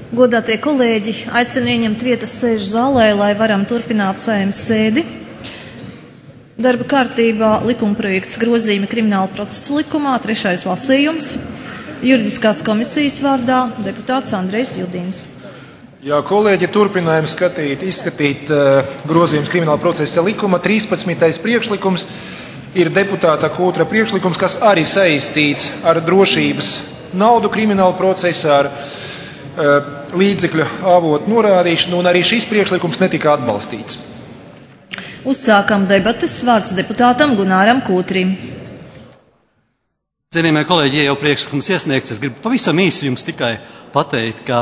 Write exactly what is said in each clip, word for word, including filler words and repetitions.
Godātie kolēģi, aicinu ieņemt vietas sēžu zālē, lai varam turpināt Saeimas sēdi. Darba kārtībā likumprojekts grozījumi Krimināla procesa likumā, trešais lasījums. Juridiskās komisijas vārdā deputāts Andrejs Judins. Jā, kolēģi, turpinājam skatīt, izskatīt uh, grozījums Krimināla procesa likuma. trīspadsmitais priekšlikums ir deputāta Kūtra priekšlikums, kas arī saistīts ar drošības naudu krimināla procesā, ar uh, līdzekļu avotu norādīšanu, un arī šis priekšlikums netika atbalstīts. Uzsākam debates. Vārds deputātam Gunāram Kūtrim. Cienījamie kolēģi, ja jau priekšlikums iesniegts, es gribu pavisam īsi jums tikai pateikt, ka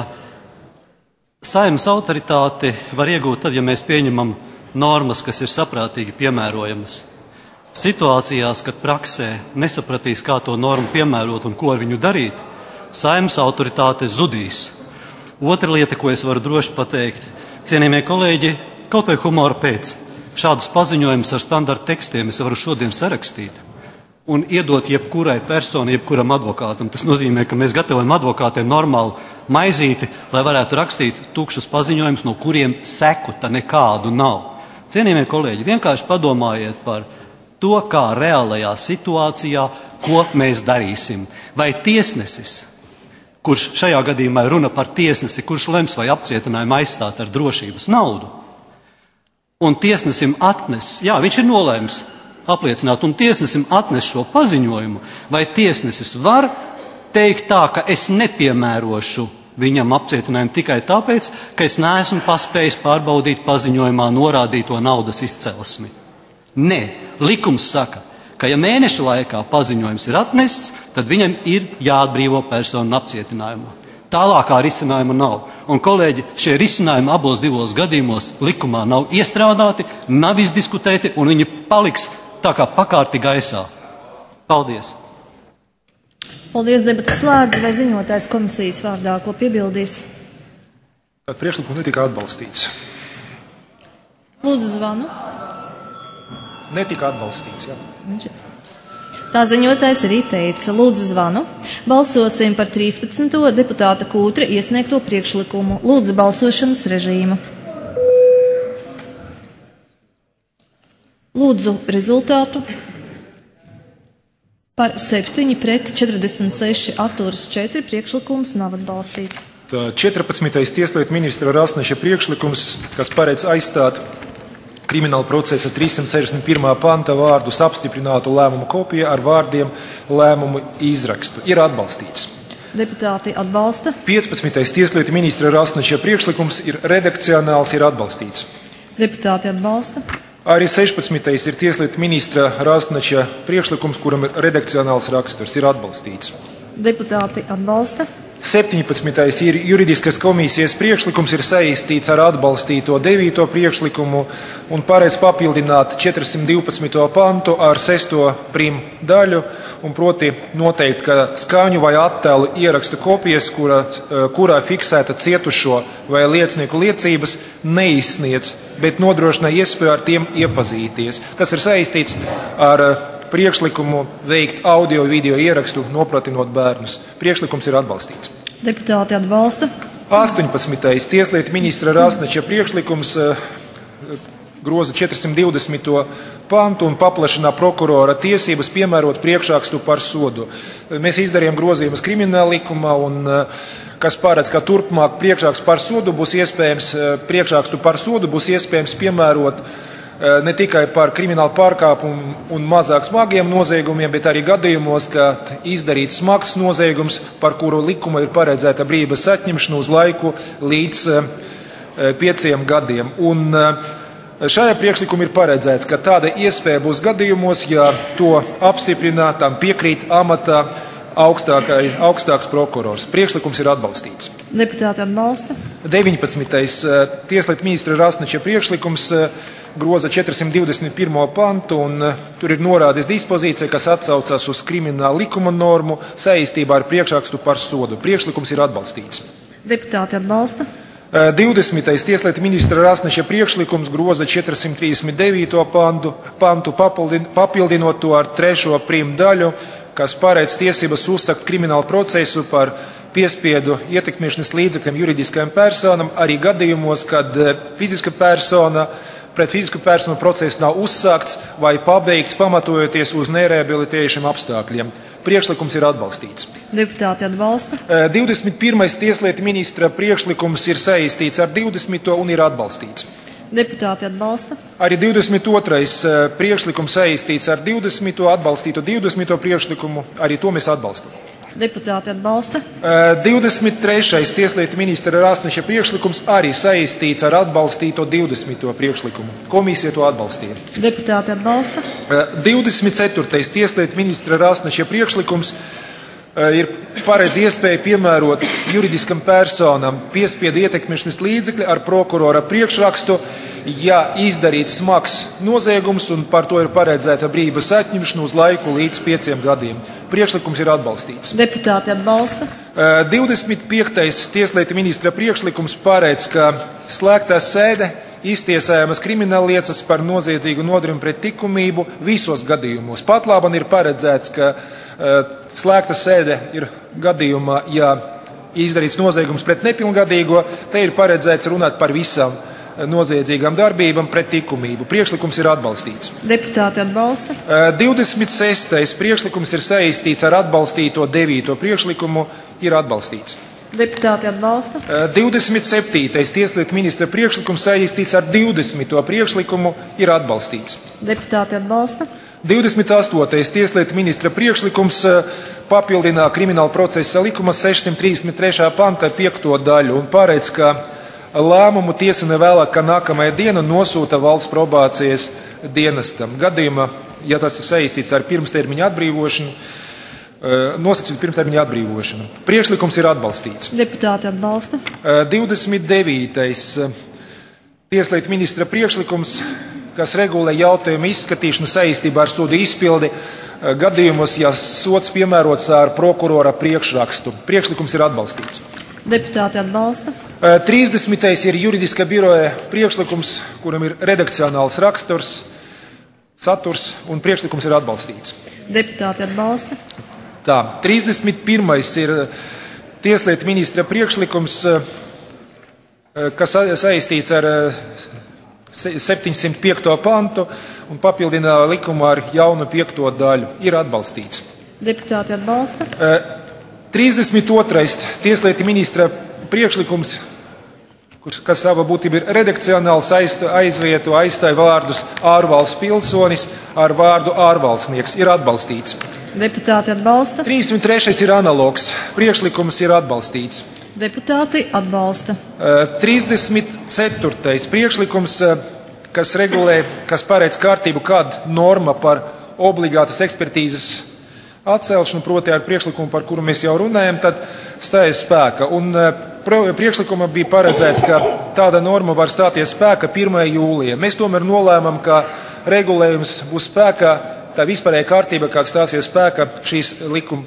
Saeimas autoritāti var iegūt tad, ja mēs pieņemam normas, kas ir saprātīgi piemērojamas. Situācijās, kad praksē nesapratīs, kā to normu piemērot un ko ar viņu darīt, Saeimas autoritāte zudīs. Otra lieta, ko es varu droši pateikt, cienījamie kolēģi, kaut vai humora pēc, šādus paziņojumus ar standarta tekstiem es varu šodien sarakstīt un iedot jebkurai personai, jebkuram advokātam. Tas nozīmē, ka mēs gatavojam advokātiem normālu maizīti, lai varētu rakstīt tukšus paziņojumus, no kuriem seku ta nekādu nav. Cienījamie kolēģi, vienkārši padomājiet par to, kā reālajā situācijā, ko mēs darīsim. Vai tiesnesis, kurš šajā gadījumā runa par tiesnesi, kurš lems vai apcietinājumu aizstāt ar drošības naudu, un tiesnesim atnes, jā, viņš ir nolēms apliecināt, un tiesnesim atnes šo paziņojumu, vai tiesnesis var teikt tā, ka es nepiemērošu viņam apcietinājumu tikai tāpēc, ka es neesmu paspējis pārbaudīt paziņojumā norādīto naudas izcelsmi. Nē, likums saka, ka ja mēneša laikā paziņojums ir atnests, tad viņam ir jāatbrīvo personu no apcietinājuma. Tālākā risinājuma nav. Un, kolēģi, šie risinājumi abos divos gadījumos likumā nav iestrādāti, nav izdiskutēti, un viņi paliks tā kā pakārti gaisā. Paldies! Paldies, debatas slēdz. Vai ziņotājs komisijas vārdā ko piebildīs? Priekšlikums netika atbalstīts. Lūdzu zvanu. Netika atbalstīts, jā. Tā ziņotājs arī teica. Lūdzu zvanu. Balsosim par trīspadsmito deputāta Kūtra iesniegto priekšlikumu. Lūdzu balsošanas režīmu. Lūdzu rezultātu. Par septiņi pret četrdesmit seši atturas četri priekšlikums nav atbalstīts. Tā četrpadsmitais tieslietu ministra Rasneša priekšlikums, kas paredz aizstāt Krimināla procesa trīssimt sešdesmit pirmā panta vārdus apstiprinātu lēmumu kopiju ar vārdiem lēmumu izrakstu, ir atbalstīts. Deputāti atbalsta. piecpadsmitais tieslietu ministra Rasneša priekšlikums ir redakcionāls, ir atbalstīts. Deputāti atbalsta. Arī sešpadsmitais ir tieslietu ministra Rasneša priekšlikums, kuram ir redakcionāls raksturs, ir atbalstīts. Deputāti atbalsta. septiņpadsmitais ir juridiskas komisijas priekšlikums, ir saistīts ar atbalstīto devīto priekšlikumu un paredz papildināt četrsimt divpadsmito pantu ar sesto prim daļu, un proti noteikt, ka skaņu vai attēlu ierakstu kopijas, kura, kurā fiksēta cietušo vai liecinieku liecības, neizsniedz, bet nodrošina iespēju ar tiem iepazīties. Tas ir saistīts ar priekšlikumu veikt audio video ierakstu, nopratinot bērnus. Priekšlikums ir atbalstīts. Deputāti atbalsta. astoņpadsmitais tieslietu ministra Rasneša priekšlikums groza četrsimt divdesmito pantu un paplašina prokurora tiesības piemērot priekšrakstu par sodu. Mēs izdarījām grozījumus krimināla likumā, un kas paredz, ka turpmāk priekšrakstu par sodu būs iespējams, priekšrakstu par sodu būs iespējams piemērot ne tikai par kriminālu pārkāpumu un mazāk smagiem noziegumiem, bet arī gadījumos, kad izdarīts smags noziegums, par kuru likuma ir paredzēta brīvības atņemšana uz laiku līdz pieciem gadiem. Un šajā priekšlikumā ir paredzēts, ka tāda iespēja būs gadījumos, ja to apstiprinātām piekrīt amatā augstākai, augstāks prokurors. Priekšlikums ir atbalstīts. Deputāti atbalsta. deviņpadsmitais tieslietu ministra Rasneša priekšlikums groza četrsimt divdesmit pirmo pantu, un tur ir norādīts dispozīcija, kas atsaucas uz krimināla likuma normu saistībā ar priekšrakstu par sodu. Priekšlikums ir atbalstīts. Deputāti atbalsta. divdesmitais tieslietu ministra Rasneša priekšlikums groza četrsimt trīsdesmit devīto pantu, pantu papildinot to ar trešo prim daļu, kas paredz tiesības uzsākt kriminālu procesu par piespiedu ietekmēšanas līdzekļiem juridiskajam personam arī gadījumos, kad fiziska persona pret fizisku personu process nav uzsākts vai pabeigts pamatojoties uz nerehabilitējušiem apstākļiem. Priekšlikums ir atbalstīts. Deputāti atbalsta. divdesmit pirmais tieslietu ministra priekšlikums ir saistīts ar divdesmito un ir atbalstīts. Deputāti atbalsta. Arī divdesmit otrais priekšlikums saistīts ar divdesmito atbalstīto divdesmito priekšlikumu, arī to mēs atbalstam. Deputāti atbalsta. divdesmit trešais tieslietu ministra Rāsneša priekšlikums arī saistīts ar atbalstīto divdesmito priekšlikumu. Komisija to atbalstīja. Deputāti atbalsta. divdesmit ceturtais tieslietu ministra Rāsneša priekšlikums ir paredz iespēju piemērot juridiskam personam piespiedu ietekmēšanas līdzekļi ar prokurora priekšrakstu, ja izdarīts smags noziegums un par to ir paredzēta brīvības atņemšana uz laiku līdz pieciem gadiem. Priekšlikums ir atbalstīts. Deputāti atbalsta. divdesmit piektais tieslietu ministra priekšlikums paredz, ka slēgtā sēde iztiesājamas krimināllietas par noziedzīgu nodarījumu pret likumību visos gadījumos. Pat labi ir paredzēts, ka slēgta sēde ir gadījumā, ja izdarīts noziegums pret nepilngadīgo, te ir paredzēts runāt par visām noziedzīgām darbībām pret likumību. Priekšlikums ir atbalstīts. Deputāti atbalsta. divdesmit sestais priekšlikums ir saistīts ar atbalstīto devīto priekšlikumu, ir atbalstīts. Deputāti atbalsta. divdesmit septītais tieslietu ministra priekšlikums saistīts ar divdesmito priekšlikumu, ir atbalstīts. Deputāti atbalsta. divdesmit astotais tieslietu ministra priekšlikums papildina Krimināla procesa likuma sešsimt trīsdesmit trešā panta piekto daļu un paredz, ka lēmumu tiesa nevēlāk, ka nākamajā diena nosūta valsts probācijas dienestam. Gadījumā, ja tas ir saistīts ar pirmstermiņa atbrīvošanu, nosacīt pirmstermiņa atbrīvošanu. Priekšlikums ir atbalstīts. Deputāti atbalsta. divdesmit devītais tieslietu ministra priekšlikums, kas regulē jautājumu izskatīšanu saistībā ar sodu izpildi gadījumos, ja sods piemērots ar prokurora priekšrakstu. Priekšlikums ir atbalstīts. Deputāti atbalsta. trīsdesmitais ir juridiskā biroja priekšlikums, kuram ir redakcionāls raksturs, saturs un priekšlikums ir atbalstīts. Deputāti atbalsta. Tā, trīsdesmit pirmais ir tieslietu ministra priekšlikums, kas saistīts ar septiņsimt piekto pantu un papildina likumu ar jaunu piekto daļu. Ir atbalstīts. Deputāti atbalsta. trīsdesmit otrais tieslietu ministra priekšlikums, kas savā būtībā ir redakcionāls, aizvieto aizstāja vārdus ārvalsts pilsonis ar vārdu ārvalstnieks. Ir atbalstīts. Deputāti atbalsta. trīsdesmit trešais ir analogs. Priekšlikums ir atbalstīts. Deputāti atbalsta. trīsdesmit ceturtais priekšlikums, kas regulē, kas paredz kārtību, kāda norma par obligātas ekspertīzes atcelšanu, proti ar priekšlikumu, par kuru mēs jau runājam, tad stājas spēka. Un priekšlikuma bija paredzēts, ka tāda norma var stāties spēka pirmajā jūlijā. Mēs tomēr nolēmām, ka regulējums būs spēkā, tā vispārējā kārtība, kāda stāsies spēka šīs likuma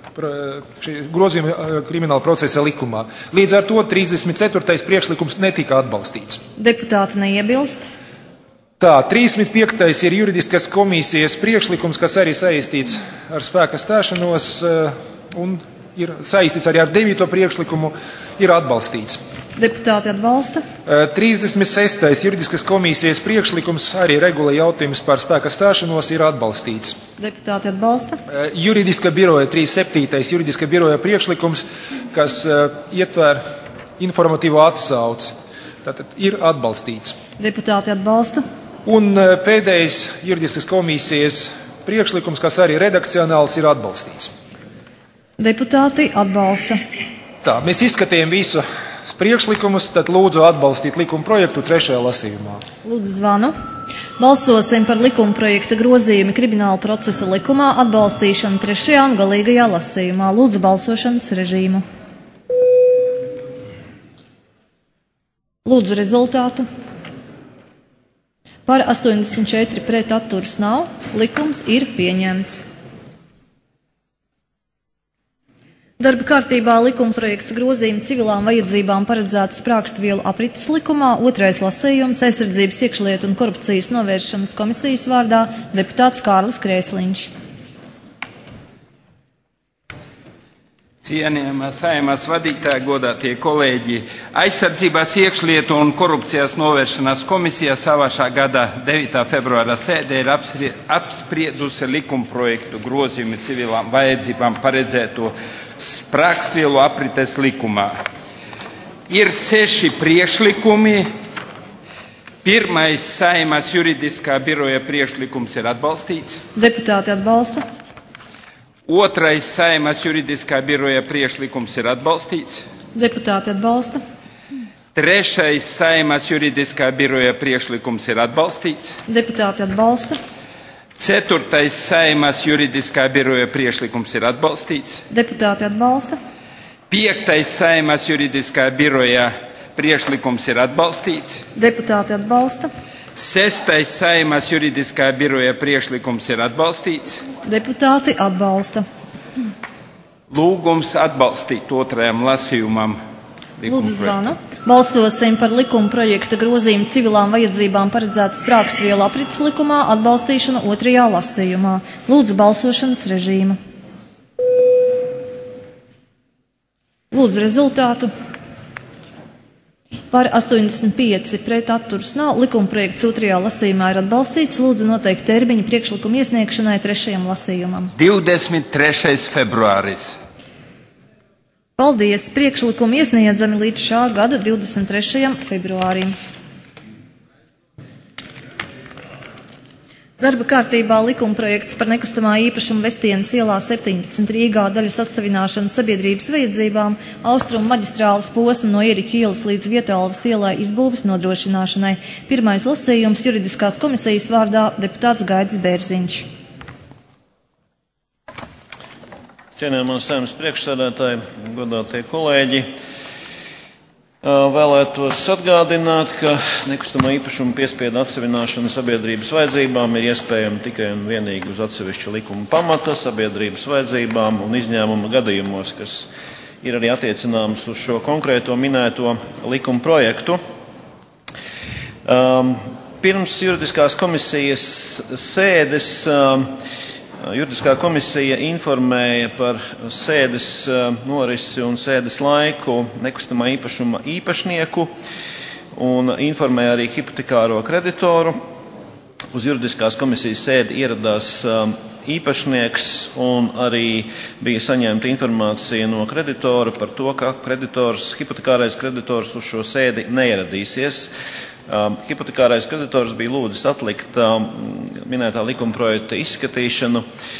šī grozījuma krimināla procesa likumā. Līdz ar to trīsdesmit ceturtais priekšlikums netika atbalstīts. Deputāti neiebilst. Tā, trīsdesmit piektais ir juridiskas komisijas priekšlikums, kas arī saistīts ar spēka stāšanos un ir saistīts arī ar devīto priekšlikumu, ir atbalstīts. Deputāti atbalsta. trīsdesmit sestais juridiskas komisijas priekšlikums arī regulē jautājumus par spēka stāšanos, ir atbalstīts. Deputāti atbalsta. Juridiska biroja trīsdesmit septītais juridiska biroja priekšlikums, kas ietver informatīvo atsauci, tātad ir atbalstīts. Deputāti atbalsta. Un pēdējais juridiskas komisijas priekšlikums, kas arī redakcionāls, ir atbalstīts. Deputāti atbalsta. Tā, mēs izskatījām visu priekšlikumus, tad lūdzu atbalstīt likuma projektu trešajā lasījumā. Lūdzu zvanu. Balsosim par likuma projekta grozījumu Krimināla procesa likumā atbalstīšanu trešajā un galīgajā lasījumā. Lūdzu balsošanas režīmu. Lūdzu rezultātu. Par astoņdesmit četri pret atturas nav. Likums ir pieņemts. Darba kārtībā likumprojekts grozījumi civilām vajadzībām paredzētas sprākstvielu aprites likumā, otrais lasījums aizsardzības iekšlietu un korupcijas novēršanas komisijas vārdā deputāts Kārlis Krēsliņš. Cienījamā Saeimas vadītāja, godātie kolēģi, Aizsardzības iekšlietu un korupcijas novēršanas komisija savā šā gada devītā februāra sēdē ir apspriedusi likumprojektu grozījumu civilām vajadzībām paredzēto sprākstvielu aprites likumā. Ir seši priekšlikumi. Pirmais Saeimas juridiskā biroja priekšlikums ir atbalstīts. Deputāti atbalsta. Otrais Saeimas juridiskā biroja priekšlikums ir atbalstīts. Deputāti atbalsta. Trešais Saeimas juridiskā biroja priekšlikums ir atbalstīts. Deputāti atbalsta. Ceturtais Saeimas juridiskā biroja priekšlikums ir atbalstīts. Deputāti atbalsta. Piektais Saeimas juridiskā biroja priekšlikums ir atbalstīts. Deputāti atbalsta. Sestais Saeimas juridiskā biroja priekšlikums ir atbalstīts. Deputāti atbalsta. Lūgums atbalstīt otrajam lasījumam. Lūdzu zvanu. Balsosim par likuma projekta grozījumu civilām vajadzībām paredzētas sprākstvielu aprites likumā atbalstīšanu otrajā lasījumā. Lūdzu balsošanas režīmu. Lūdzu rezultātu. Par astoņdesmit pieci pret atturas nav. Likumprojekts otrajā lasījumā ir atbalstīts. Lūdzu noteikt termiņu priekšlikumu iesniegšanai trešajam lasījumam. divdesmit trešais februāris. Paldies! Priekšlikumi iesniedzami līdz šā gada divdesmit trešajam februārim. Darba kārtībā likumprojekts par nekustamā īpašuma Vestienas ielā septiņpadsmit Rīgā daļas atsavināšanu sabiedrības vajadzībām austrumu maģistrāles posmu no Ieriķu ielas līdz Vietālvas ielai izbūves nodrošināšanai. Pirmais lasījums juridiskās komisijas vārdā deputāts Gaidis Bērziņš. Cienījamā Saeimas priekšsēdētāji, godātie kolēģi, vēlētos atgādināt, ka nekustamā īpašuma piespiedu atsavināšana sabiedrības vajadzībām ir iespējama tikai un vienīgi uz atsevišķa likuma pamata sabiedrības vajadzībām un izņēmuma gadījumos, kas ir arī attiecināms uz šo konkrēto minēto likuma projektu. Pirms juridiskās komisijas sēdes Juridiskā komisija informēja par sēdes norisi un sēdes laiku nekustamā īpašuma īpašnieku un informēja arī hipotekāro kreditoru. Uz juridiskās komisijas sēdi ieradās īpašnieks un arī bija saņemta informācija no kreditora par to, ka kreditors, hipotekārais kreditors uz šo sēdi neieradīsies. Um, hipotekārais kreditors bija lūdzis atlikt um, minētā likuma projekta izskatīšanu,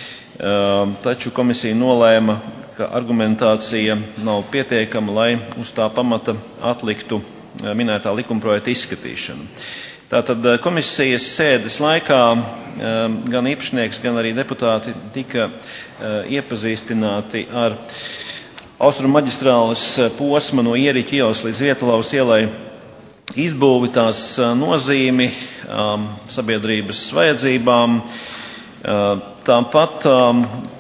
um, taču komisija nolēma, ka argumentācija nav pietiekama, lai uz tā pamata atliktu uh, minētā likuma projekta izskatīšanu. Tātad uh, komisijas sēdes laikā um, gan īpašnieks, gan arī deputāti tika uh, iepazīstināti ar austrumu maģistrāles posma no Ieriķu ielas līdz Vietālavas ielai izbūvi, tās nozīmi um, sabiedrības vajadzībām. Uh, tāpat um,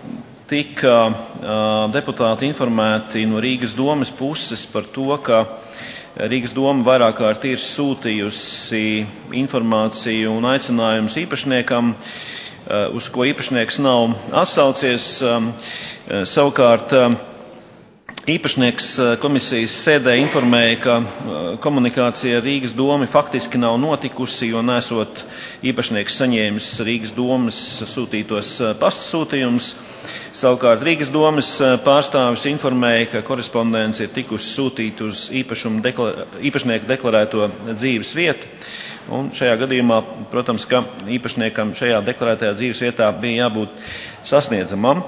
tika uh, deputāti informēti no Rīgas domes puses par to, ka Rīgas doma vairāk kārt ir sūtījusi informāciju un aicinājumus īpašniekam, uh, uz ko īpašnieks nav atsaucies. Um, savukārt, um, Īpašnieks komisijas sēdē informēja, ka komunikācija ar Rīgas domu faktiski nav notikusi, jo nesot īpašnieks saņēmis Rīgas domas sūtītos pasta sūtījumus. Savukārt Rīgas domas pārstāvis informēja, ka korespondence ir tikusi sūtīta uz deklar... īpašnieku deklarēto dzīves vietu. Un šajā gadījumā, protams, ka īpašniekam šajā deklarētajā dzīves vietā bija jābūt sasniedzamam.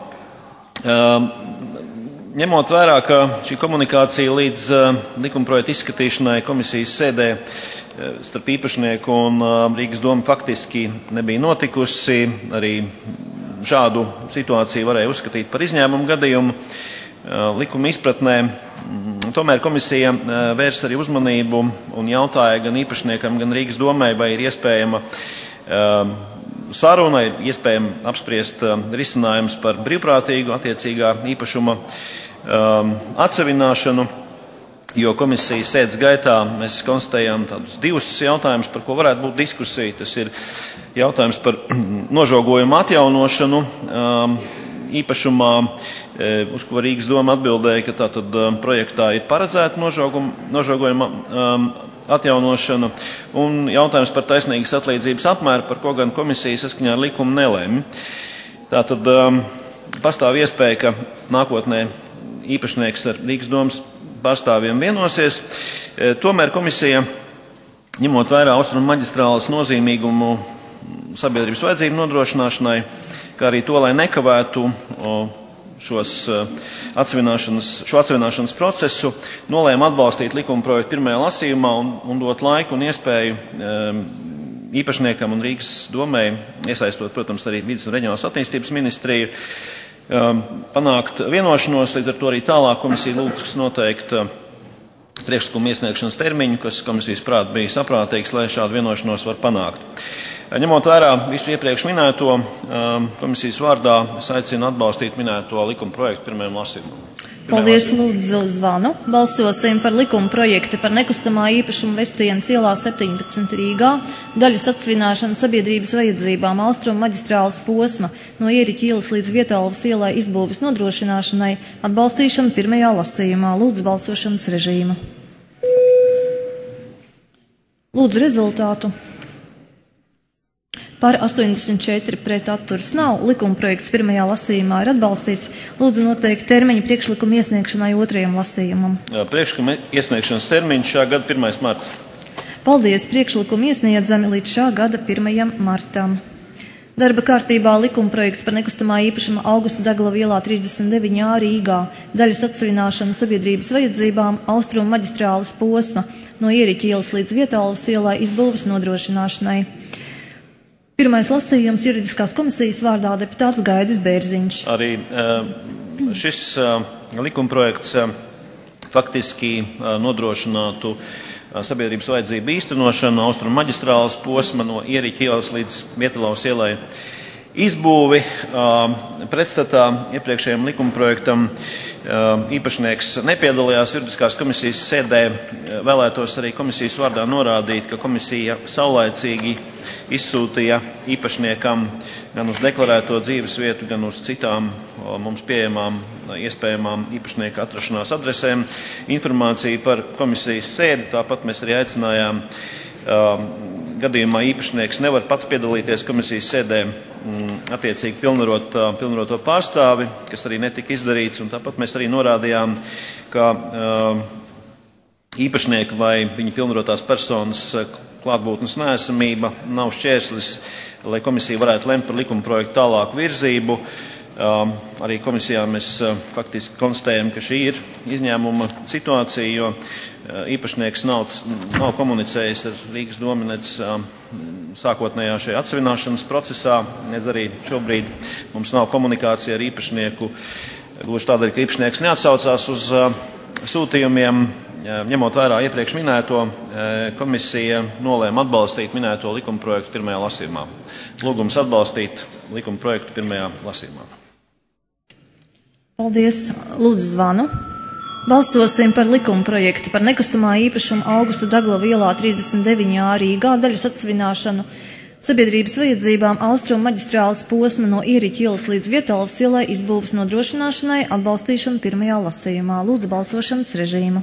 Um, Ņemot vērā, ka šī komunikācija līdz uh, likumprojekta izskatīšanai komisijas sēdē uh, starp īpašnieku un uh, Rīgas domu faktiski nebija notikusi, arī šādu situāciju varēja uzskatīt par izņēmumu gadījumu uh, likuma izpratnē. Mm, tomēr komisija uh, vērs arī uzmanību un jautāja gan īpašniekam, gan Rīgas domai, vai ir iespējama uh, saruna, ir iespējama apspriest uh, risinājums par brīvprātīgu attiecīgā īpašuma Um, atsavināšanu, jo komisijas sēdes gaitā mēs konstatējām tādus divus jautājumus, par ko varētu būt diskusija. Tas ir jautājums par nožogojumu atjaunošanu. Um, īpašumā, uz ko Rīgas doma atbildēja, ka tātad projektā ir paredzēta nožogojuma atjaunošana un jautājums par taisnīgas atlīdzības apmēru, par ko gan komisija saskaņā ar likumu nelēma. Tātad pastāv iespēja, ka nākotnē īpašnieks ar Rīgas domas pārstāvjiem vienosies. Tomēr komisija, ņemot vērā Austrumu maģistrāles nozīmīgumu sabiedrības vajadzību nodrošināšanai, kā arī to, lai nekavētu šos atsevināšanas, šo atsevināšanas procesu, nolēma atbalstīt likuma projektu pirmajā lasījumā un, un dot laiku un iespēju um, īpašniekam un Rīgas domai, iesaistot, protams, arī Vides un reģionālās attīstības ministriju, um, panākt vienošanos, līdz ar to arī tālāk komisija lūgs noteikt uh, priekšlikumu iesniegšanas termiņu, kas komisijas prāt bija saprātīgs, lai šādu vienošanos var panākt. Ņemot vērā visu iepriekš minēto, komisijas vārdā es aicinu atbalstīt minēto likuma projektu pirmajam lasījumam. Paldies, lūdzu, zvanu. Balsosim par likuma projektu par nekustamā īpašuma Vestienas ielā septiņpadsmit Rīgā, daļas atsvināšanu sabiedrības vajadzībām Austrumu maģistrāles posma no Ieriķa ielas līdz Vietālavas ielai izbūves nodrošināšanai, atbalstīšanu pirmajā lasījumā. Lūdzu, balsošanas režīmu. Lūdzu, rezultātu. Par astoņdesmit četri pret atturas nav. Likuma projekts pirmajā lasījumā ir atbalstīts. Lūdzu noteikt termiņu priekšlikumu iesniegšanai otrajam lasījumam. Priekšlikuma iesniegšanas termiņš šā gada pirmais marts. Paldies, priekšlikumu iesniedzami līdz šā gada pirmajam martam. Darba kārtībā likuma projekts par nekustamā īpašuma Augusta Daglava ielā trīsdesmit deviņi A Rīgā, daļas atsevināšanu sabiedrības vajadzībām Austrumu maģistrāles posma no Ieriķa ielas līdz Vietālavas ielai izbūves nodrošināšanai. Pirmais lasījums juridiskās komisijas vārdā deputāts Gaidis Bērziņš. Arī šis likumprojekts faktiski nodrošinātu sabiedrības vajadzību īstenošanu Austrumu maģistrāles posma no Ieriķa ielas līdz Vietālavas ielai izbūvi. Pretstatā iepriekšējiem likumprojektam īpašnieks nepiedalījās juridiskās komisijas sēdē. Vēlētos arī komisijas vārdā norādīt, ka komisija saulaicīgi izsūtīja īpašniekam gan uz deklarēto dzīves vietu, gan uz citām mums pieejamām iespējamām īpašnieka atrašanās adresēm informāciju par komisijas sēdi. Tāpat mēs arī aicinājām gadījumā īpašnieks nevar pats piedalīties komisijas sēdē, attiecīgi pilnvarot, pilnvaroto pārstāvi, kas arī netika izdarīts, un tāpat mēs arī norādījām, ka īpašnieka vai viņa pilnvarotās personas klātbūtnes neesamība nav šķērslis, lai komisija varētu lemt par likuma projektu tālāku virzību. Arī komisijā mēs faktiski konstatējam, ka šī ir izņēmuma situācija, jo īpašnieks nav, nav komunicējis ar Rīgas domu nec sākotnējā šajā atsevināšanas procesā, nec arī šobrīd mums nav komunikācija ar īpašnieku, gluži tādēļ, ka īpašnieks neatsaucās uz sūtījumiem. Ņemot vērā iepriekš minēto, komisija nolēma atbalstīt minēto likuma projektu pirmajā lasījumā. Lūgums atbalstīt likuma projektu pirmajā lasījumā. Paldies. Lūdzu zvanu. Balsosim par likuma projektu par nekustamā īpašuma Augusta Daglava ielā trīsdesmit deviņi A Rīgā, daļas atsevināšanu sabiedrības vajadzībām Austrumu maģistrāles posma no Ieriķa ielas līdz Vietālavas ielai izbūves nodrošināšanai, atbalstīšanu pirmajā lasījumā. Lūdzu balsošanas režīmu.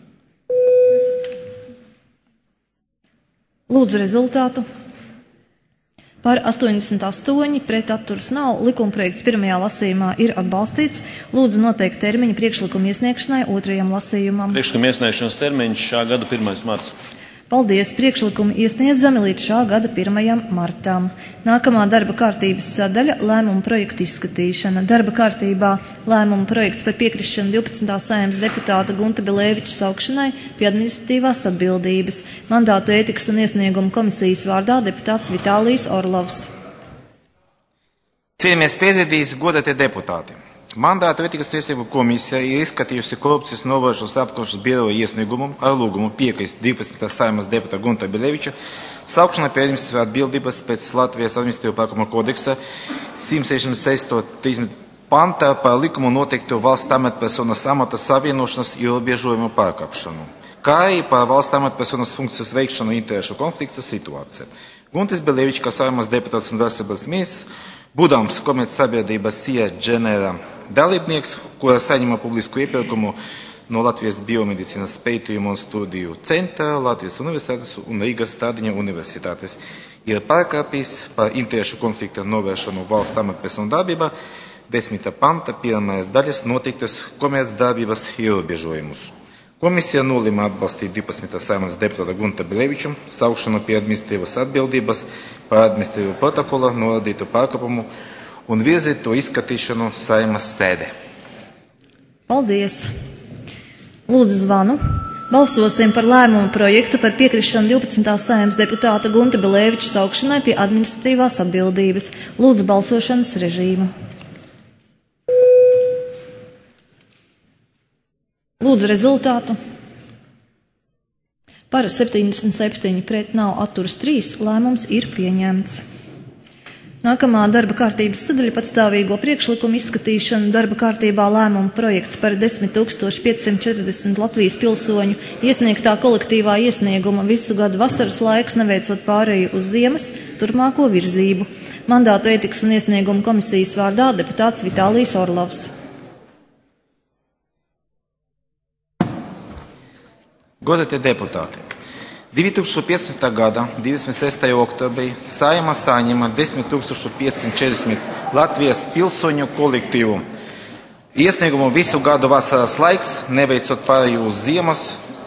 Lūdzu rezultātu. Par astoņdesmit astoņi pret atturas nav. Likumprojekts pirmajā lasījumā ir atbalstīts. Lūdzu noteikt termiņu priekšlikumu iesniegšanai otrajam lasījumam. Priekšlikuma iesniegšanas termiņš šā gada pirmais marts. Paldies, priekšlikumi iesniedzami līdz šā gada pirmajam martam. Nākamā darba kārtības sadaļa – lēmuma projektu izskatīšana. Darba kārtībā lēmuma projekts par piekrišanu divpadsmitās Saeimas deputāta Gunta Bilēviča saukšanai pie administratīvās atbildības. Mandātu ētikas un iesniegumu komisijas vārdā deputāts Vitālijs Orlovs. Cienījamies prezidijas, godātie deputāti. Mandātu ētikas tiesību komisija ir izskatījusi korupcijas novēršanas apkarošanas biroja iesniegumu ar lūgumu piekrist divpadsmitās Saeimas deputāta Gunta Bilēviča saukšanai pie administratīvās atbildības pēc Latvijas administratīvo pārkāpumu kodeksa simt sešdesmit sesto panta par likumu noteikto valsts amatpersonas amata savienošanas ierobežojumu pārkāpšanu, kā arī par valsts amatpersonas funkcijas veikšanu interešu konflikta situācija. Guntis Bilēvičs, kā Saeimas deputāts un Veselības ministrs, būdams komercsabiedrības SIA Genera dalībnieks, kura saņem publisku iepirkumu no Latvijas biomedicīnas pētījumu un studiju centra, Latvijas Universitātes un Rīgas Stradiņa Universitātes, ir pārkāpis par interešu konflikta novēršanu valsts amatpersonu darbībā desmitā panta pirmās daļas noteiktus komercdarbības ierobežojumus. Komisija nolēma atbalstīt divpadsmitā Saeimas deputāta Gunta Bileviča saukšanu pie administratīvas atbildības par administratīvu protokola norādītu pārkāpumu un virzīt to izskatīšanu Saeimas sēdē. Paldies! Lūdzu zvanu. Balsosim par lēmumu projektu par piekrišanu divpadsmitā Saeimas deputāta Gunta Bileviča saukšanai pie administratīvās atbildības. Lūdzu balsošanas režīmu. Lūdzu rezultātu. Par septiņdesmit septiņi pret nav atturas trīs. Lēmums ir pieņemts. Nākamā darba kārtības sadaļa patstāvīgo priekšlikumu izskatīšanu. Darba kārtībā lēmuma projekts par desmit tūkstoši piecsimt četrdesmit Latvijas pilsoņu iesniegtā kolektīvā iesnieguma visu gadu vasaras laiks neveicot pārēju uz ziemas turpmāko virzību. Mandātu ētikas un iesniegumu komisijas vārdā deputāts Vitālijs Orlovs. Godātie deputāti, divi tūkstoši piecpadsmitā gada divdesmit sestajā oktobrī Saeima saņēma desmit tūkstoši piecsimt četrdesmit Latvijas pilsoņu kolektīvu iesniegumu visu gadu vasaras laiks, neveicot pārēju uz ziemas,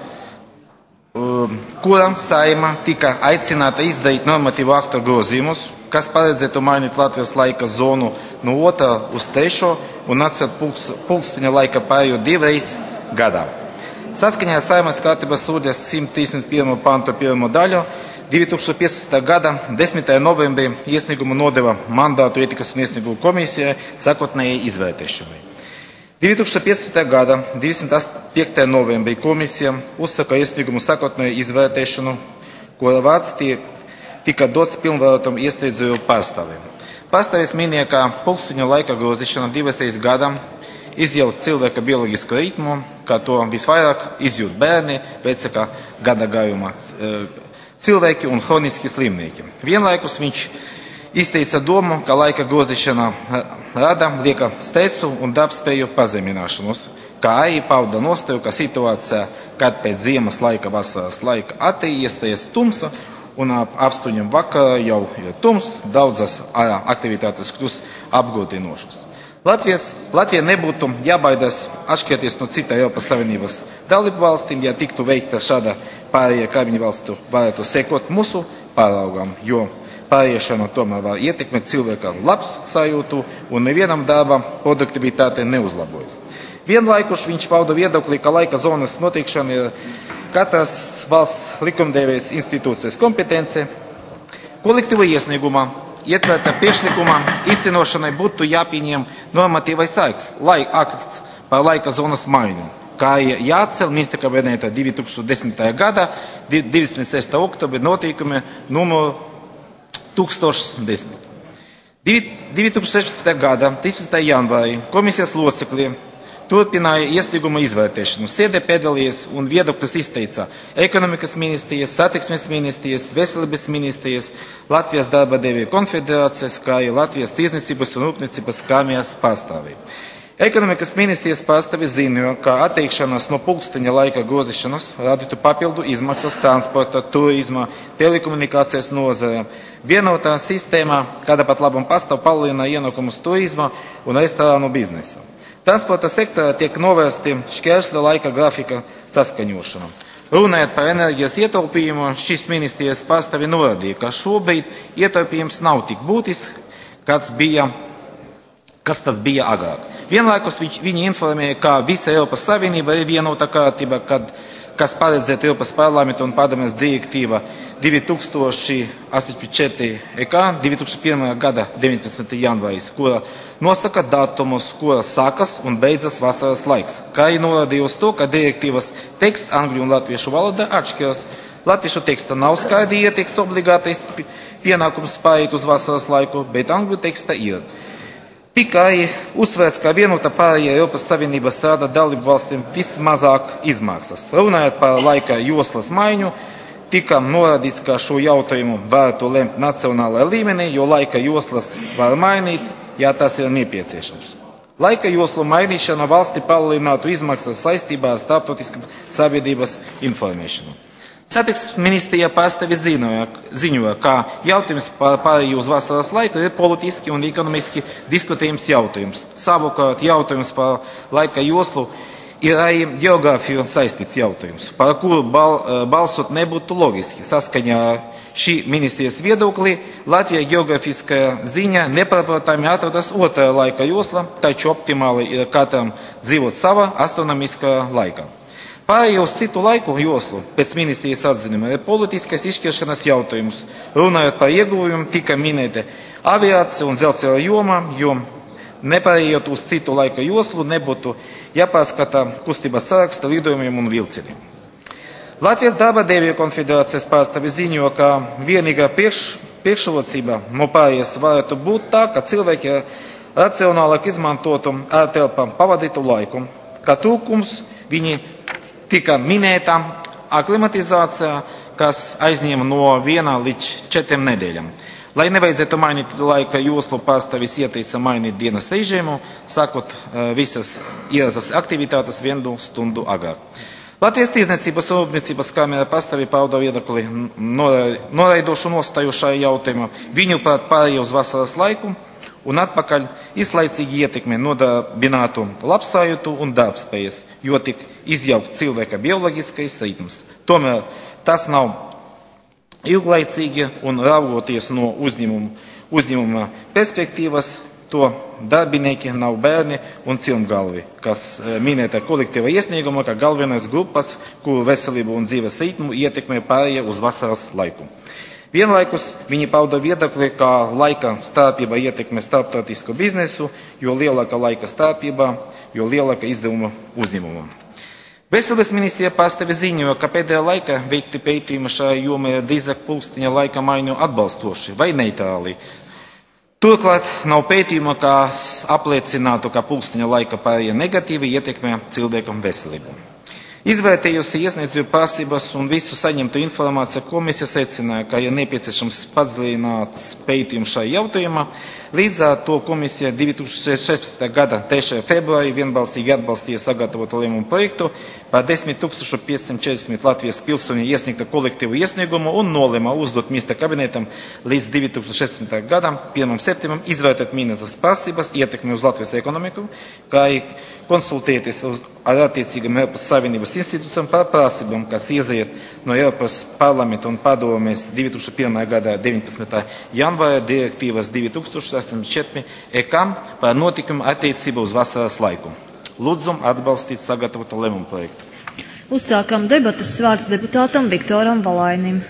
kura Saeima tika aicināta izdarīt normatīvu aktu grozījumus, kas paredzētu mainīt Latvijas laika zonu no otrā uz trešo un atcelt pulksteņa laika pārēju divreiz gadā. Saskaņā ar Saeimas kārtības sūdes simt trīsdesmit pirmo pantu pirmo daļu divi tūkstoši piecpadsmitā gada desmitajā novembrī iesniegumu nodeva mandātu ētikas un iesniegumu komisijai sākotnējai izvērtēšanai. divi tūkstoši piecpadsmitā gada divdesmit piektajā novembrī komisija uzsaka iesniegumu sākotnēju izvērtēšanu, kura vārds tika dots pilnvarotam iesniedzēju pārstāvim. Pārstāvis minēja, ka pulksteņa laika grozīšana divas reizes gadā izjūt cilvēka bioloģisku ritmu, kā to visvairāk izjūt bērni, vecākā gada gājumā cilvēki un hroniski slimnieki. Vienlaikus viņš izteica domu, ka laika grozīšana rada lieka stresu un darbspēju pazemināšanos, kā arī pauda nostāju, ka situācijā, kad pēc ziemas laika vasaras laika ātri iestājas tumsa un ap astoņiem vakarā jau ir tums, daudzas aktivitātes kļūst apgrūtinošas. Latvijas, Latvija nebūtu jābaidās atšķirties no cita Eiropas Savienības dalību valstīm, ja tiktu veikta šāda pārējie kaimiņu valstu varētu sekot mūsu pāraugam, jo pāriešana tomēr var ietekmēt cilvēka labs sajūtu un nevienam darba produktivitāte neuzlabojas. Vienlaikus viņš pauda viedokli, ka laika zonas noteikšana ir katras valsts likumdevējas institūcijas kompetence. Kolektīva iesniegumā ietverta priekšlikumā īstenošanai būtu jāpieņem normatīvais akts, lai akts par laika zonas maiņu, kā jāatcel ministra kabineta divi tūkstoši desmitajā gada divdesmit sestā oktobra noteikumi numuru tūkstoš desmit. divi tūkstoši sešpadsmitā gada trīspadsmitajā janvārī komisijas locekļi turpināja iesnieguma izvērtēšanu. Sēdē piedalījies un viedokļus izteica ekonomikas ministrijas, satiksmes ministrijas, veselības ministrijas, Latvijas darba devēju konfederācijas, kā arī Latvijas tirdzniecības un rūpniecības kameras pārstāvji. Ekonomikas ministrijas pārstāvji ziņoja, ka atteikšanās no pulksteņa laika grozīšanas radītu papildu izmaksas transporta, turisma, telekomunikācijas nozarē. Vienotā sistēmā, kāda pat labam pastāv, palielina ienākumus turisma un restorānu biznesa. Transporta sektorā tiek novērsti šķēršļa laika grafika saskaņošana. Runājot par enerģijas ietaupījumu, šīs ministrijas pārstāvi norādīja, ka šobrīd ietaupījums nav tik būtisks, kāds bija, kas tas bija agrāk. Vienlaikus viņi informēja, ka visa Eiropas Savienība ir vienota kārtība, kad, kas paredzēta Eiropas parlamenta un padomes direktīva divi tūkstoši astoņdesmit četri E K divi tūkstoši pirmā gada deviņpadsmitajā janvārī, kura nosaka datumus, kura sākas un beidzas vasaras laiks, kā arī norādīja uz to, ka direktīvas teksts angļu un latviešu valodā atšķiras. Latviešu teksta nav skaidri ieteikts obligātais pienākums pāriet uz vasaras laiku, bet angļu teksta ir. Tikai uzsvērts, ka vienota pārējā Eiropas Savienības strādā dalību valstīm vismazāk izmaksas. Runājot par laika joslas maiņu, tika norādīts, ka šo jautājumu varētu lemt nacionālajā līmenī, jo laika joslas var mainīt, ja tas ir nepieciešams. Laika joslu mainīšana valsti palielinātu izmaksas saistībā ar starptautiskas sabiedrības informēšanu. Satiksmes ministrija pārstāvi ziņoja, ziņoja, ka jautājums par pārēju uz vasaras laiku ir politiski un ekonomiski diskutējums jautājums. Savukārt jautājums par laika joslu ir arī geogrāfiju saistīts jautājums, par kuru bal, balsot nebūtu loģiski. Saskaņā ar šī ministrijas viedokli Latvijai geogrāfiskajā ziņā nepārprotami atrodas otrā laika josla, taču optimāli ir katram dzīvot savā astronomiskā laikā. Pārējie uz citu laiku joslu pēc ministrijas atzinuma ir politiskais izšķiršanas jautājums. Runājot par ieguvumu, tika minēta aviācija un dzelzceļa joma, jo nepārējot uz citu laika joslu nebūtu jāpārskata kustības saraksta lidojumiem un vilcieniem. Latvijas darba devēju konfederācijas pārstāvis ziņo, ka vienīgā priekš, priekšrocība no pārējas varētu būt tā, ka cilvēki racionālāk izmantotu ārtelpām pavadītu laiku, ka trūkums viņi tika minēta aklimatizācija, kas aizņem no viena līdz četriem nedēļām. Lai nevajadzētu mainīt laika joslu, pārstāvis ieteica mainīt dienas režīmu, sākot visas ierastas aktivitātes vienu stundu agrāk. Latvijas Tirdzniecības un Rūpniecības kamera pārstāvi pauda viedokli noraidošu nostāju šajā jautājumā. Viņu prāt pārēja uz vasaras laiku un atpakaļ izlaicīgi ietekmē nodarbinātu labsajūtu un darbspējas, jo tik izjaukt cilvēka bioloģiskais ritms. Tomēr tas nav ilglaicīgi un raugoties no uzņēmuma, uzņēmuma perspektīvas, to darbinieki nav bērni un cilmgalvi, kas minēta kolektīva iesnieguma, ka galvenais grupas, kuru veselību un dzīves ritmu ietekmē pārēja uz vasaras laiku. Vienlaikus viņi pauda viedokli, ka laika starpība ietekmē starptautisku biznesu, jo lielāka laika starpība, jo lielāka izdevuma uzņēmumam. Veselības ministrija pārstāvi ziņoja, ka pēdējā laikā veikti pētījumi šajā jomā ir drīzāk pulksteņa laika maiņu atbalstoši vai neitrāli. Turklāt nav pētījuma, kas apliecinātu, ka pulksteņa laika pārēja negatīvi ietekmē cilvēkam veselību. Izvērtējusi iesniedzēju prasības un visu saņemtu informāciju, komisija secināja, ka ir nepieciešams padziļināts pētījums šajā jautājumā. Līdz ar to komisija divi tūkstoši šestošā gada trešajā februārī vienbalsīgi atbalstīja sagatavotu lēmumu projektu par desmit tūkstoši piecsimt četrdesmit Latvijas pilsoņu iesniegtu kolektīvu iesniegumu un nolēma uzdot ministra kabinetam līdz divi tūkstoši septiņpadsmitajam gadam, pirmajam septembrim, izvērtēt minētas prasības, ietekmi uz Latvijas ekonomiku, kā arī konsultēties uz, ar attiecīgām Eiropas Savienības institūcijām par prasībām, kas iziet no Eiropas parlamenta un padomes divi tūkstoši pirmā gada deviņpadsmitā janvāra direktīvas divi tūkstoši astoņdesmit četri E K par notikumu attiecību uz vasaras laiku. Lūdzu atbalstīt sagatavotu lēmumu projektu. Uzsākam debatas, vārds deputātam Viktoram Valainim.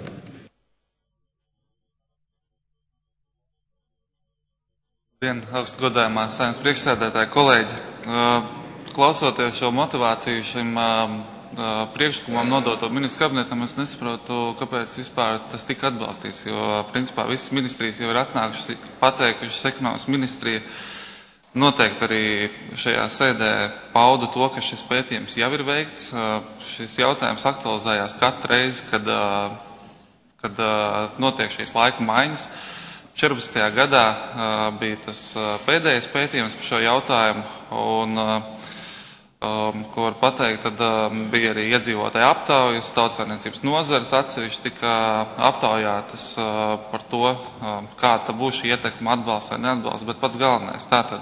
Dien, augstu godājumā Saeimas priekšsēdētāji, kolēģi. Klausoties šo motivāciju šim priekšlikumam nodoto ministru kabinetam, es nesaprotu, kāpēc vispār tas tika atbalstīts, jo principā visas ministrijas jau ir atnākušas, pateikušas ekonomikas ministrija. Noteikti arī šajā sēdē pauda to, ka šis pētījums jau ir veikts. Šis jautājums aktualizējās katru reizi, kad, kad notiek šīs laika maiņas. četrpadsmitajā gadā bija tas pēdējais pētījums par šo jautājumu, un, ko var pateikt, tad bija arī iedzīvotāju aptaujas, tautssaimniecības nozares atsevišķi tika aptaujātas par to, kāda būs šī ietekme, atbalsts vai neatbalsts, bet pats galvenais. Tātad,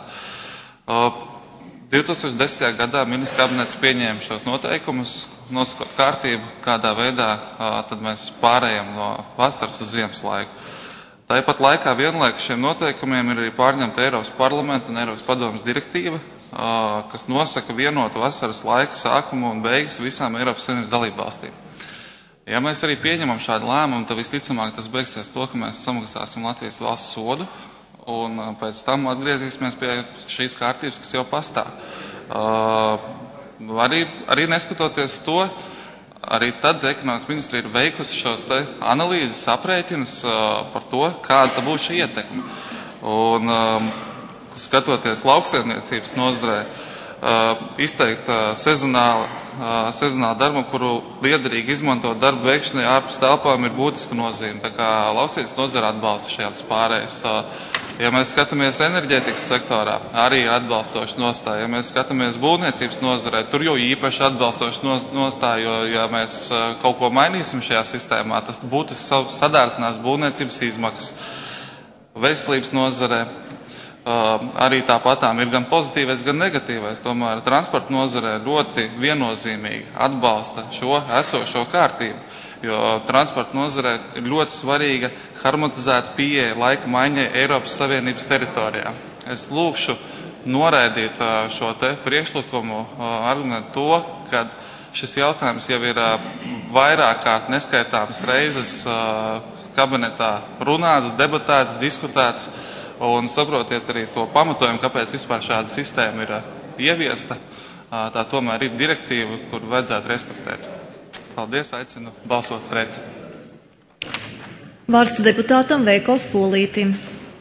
divi tūkstoši desmitajā gadā ministra kabinets pieņēma šos noteikumus, nosakot kārtību, kādā veidā tad mēs pārējām no vasaras uz ziemas laiku. Tāpat laikā vienlaikus šiem noteikumiem ir arī pārņemta Eiropas parlamenta un Eiropas padomes direktīva, kas nosaka vienotu vasaras laika sākumu un beigas visām Eiropas Savienības dalībvalstīm. Ja mēs arī pieņemam šādu lēmumu, tad visticamāk tas beigsies to, ka mēs samaksāsim Latvijas valsts sodu un pēc tam atgriezīsimies pie šīs kārtības, kas jau pastāv. Arī, arī neskatoties to, arī tad ekonomikas ministrija ir veikusi šos te analīzes aprēķinus par to, kāda būs šī ietekme. Un skatoties lauksaimniecības nozarē, izteikt sezonālu, sezonālu darbu, kuru liederīgi izmantot darbu veikšanai ārpus telpām, ir būtiska nozīme. Tā kā lauksaimniecības nozara atbalsta šādas pārējas. Ja mēs skatāmies enerģētikas sektorā, arī ir atbalstoša nostāja. Ja mēs skatāmies būvniecības nozarē, tur jau īpaši atbalstoša nostāja, jo ja mēs kaut ko mainīsim šajā sistēmā, tas būtiski sadārtinās būvniecības izmaksas. Veselības nozarē arī tāpatām ir gan pozitīvais, gan negatīvais. Tomēr transporta nozarē ļoti viennozīmīgi atbalsta šo esošo kārtību, jo transporta nozarē ir ļoti svarīga harmonizēta pieeja laika maiņai Eiropas Savienības teritorijā. Es lūkšu noraidīt šo te priekšlikumu, argumentu to, ka šis jautājums jau ir vairāk kārt neskaitāmas reizes kabinetā runāts, debatēts, diskutēts. Un saprotiet arī to pamatojumu, kāpēc vispār šāda sistēma ir ieviesta. Tā tomēr ir direktīva, kur vajadzētu respektēt. Paldies, aicinu balsot pret. Vārds deputātam Veiko Spolītim.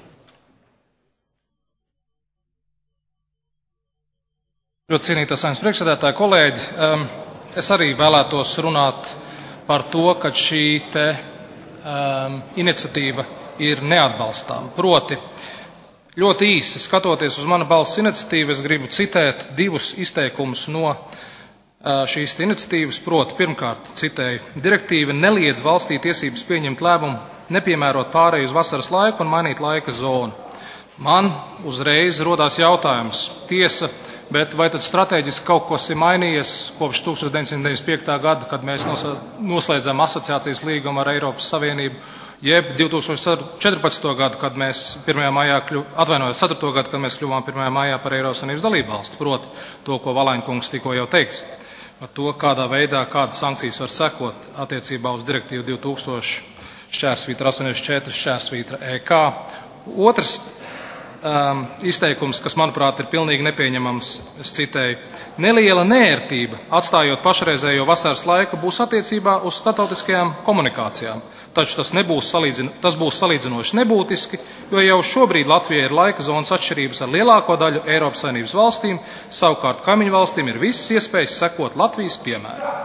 Ļoti cienītā Saeimas priekšsēdētāja kolēģi, es arī vēlētos runāt par to, ka šī te um, iniciatīva ir neatbalstām. Proti, ļoti īsi skatoties uz mana balss iniciatīvu, es gribu citēt divus izteikumus no šīs iniciatīvas. Proti, pirmkārt, citēju, direktīva neliedz valstī tiesības pieņemt lēmumu, nepiemērot pārēju uz vasaras laiku un mainīt laika zonu. Man uzreiz rodās jautājums, tiesa, bet vai tad strateģiski kaut kas ir mainījies kopš tūkstoš deviņsimt deviņdesmit piekta gada, kad mēs noslēdzām asociācijas līgumu ar Eiropas Savienību, jeb divtūkstoš četrpadsmito gadu, kad mēs pirmajā maijā kļuvām, atvainojos, ceturto gadu, kad mēs kļuvām pirmajā maijā par Eiropas Savienības dalību valsti, proti to, ko Valaņkungs tikko jau teiks, par to, kādā veidā, kādas sankcijas var sekot attiecībā uz direktīvu divi tūkstoši šķērsvītra astoņdesmit četri šķērsvītra E K. Otrs um, izteikums, kas, manuprāt, ir pilnīgi nepieņemams, es citēju, neliela neērtība, atstājot pašreizējo vasaras laiku, būs attiecībā uz starptautiskajām komunikācijām. Taču tas, nebūs salīdzin, tas būs salīdzinoši nebūtiski, jo jau šobrīd Latvijai ir laika zonas atšķirības ar lielāko daļu Eiropas Savienības valstīm, savukārt kaimiņu valstīm ir visas iespējas sekot Latvijas piemēram.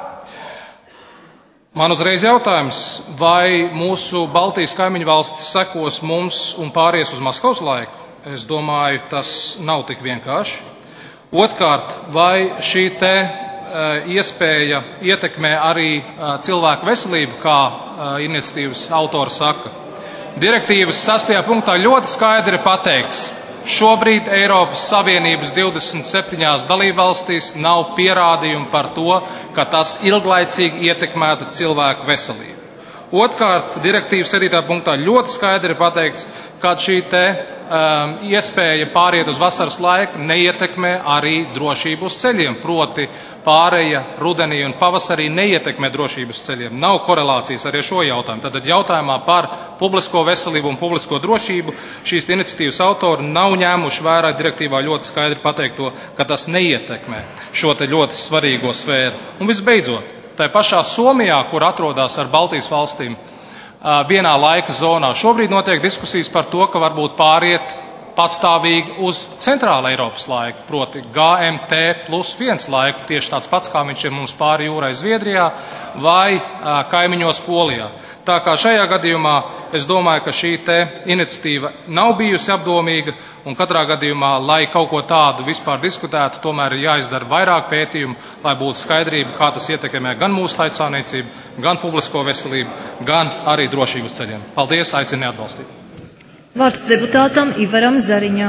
Man uzreiz jautājums, vai mūsu Baltijas kaimiņu valstis sekos mums un pāries uz Maskavas laiku? Es domāju, tas nav tik vienkārši. Otkārt, vai šī te iespēja ietekmē arī cilvēku veselību, kā iniciatīvas autori saka. Direktīvas sastajā punktā ļoti skaidri pateikts, šobrīd Eiropas Savienības divdesmit septiņās dalībvalstīs nav pierādījumu par to, ka tas ilglaicīgi ietekmētu cilvēku veselību. Otkārt, direktīvas septītajā punktā ļoti skaidri pateikts, ka šī te um, iespēja pāriet uz vasaras laiku neietekmē arī drošību uz ceļiem, proti pāreja rudenī un pavasarī neietekmē drošības ceļiem. Nav korelācijas arī šo jautājumu. Tātad jautājumā par publisko veselību un publisko drošību šīs iniciatīvas autori nav ņēmuši vērā direktīvā ļoti skaidri pateikto, ka tas neietekmē šo te ļoti svarīgo sfēru. Un visbeidzot, tā pašā Somijā, kur atrodas ar Baltijas valstīm vienā laika zonā, šobrīd notiek diskusijas par to, ka varbūt pāriet patstāvīgi uz centrāla Eiropas laiku, proti G M T plus viens laiku, tieši tāds pats, kā viņš ir mums pāri jūrai Zviedrijā vai a, kaimiņos Polijā. Tā kā šajā gadījumā es domāju, ka šī te iniciatīva nav bijusi apdomīga un katrā gadījumā, lai kaut ko tādu vispār diskutētu, tomēr ir jāizdara vairāk pētījumu, lai būtu skaidrība, kā tas ietekmē gan mūsu tautsāniecību, gan publisko veselību, gan arī drošību uz ceļiem. Paldies, aicinu neatbalstīt. Vārds deputātam Ivaram Zariņam.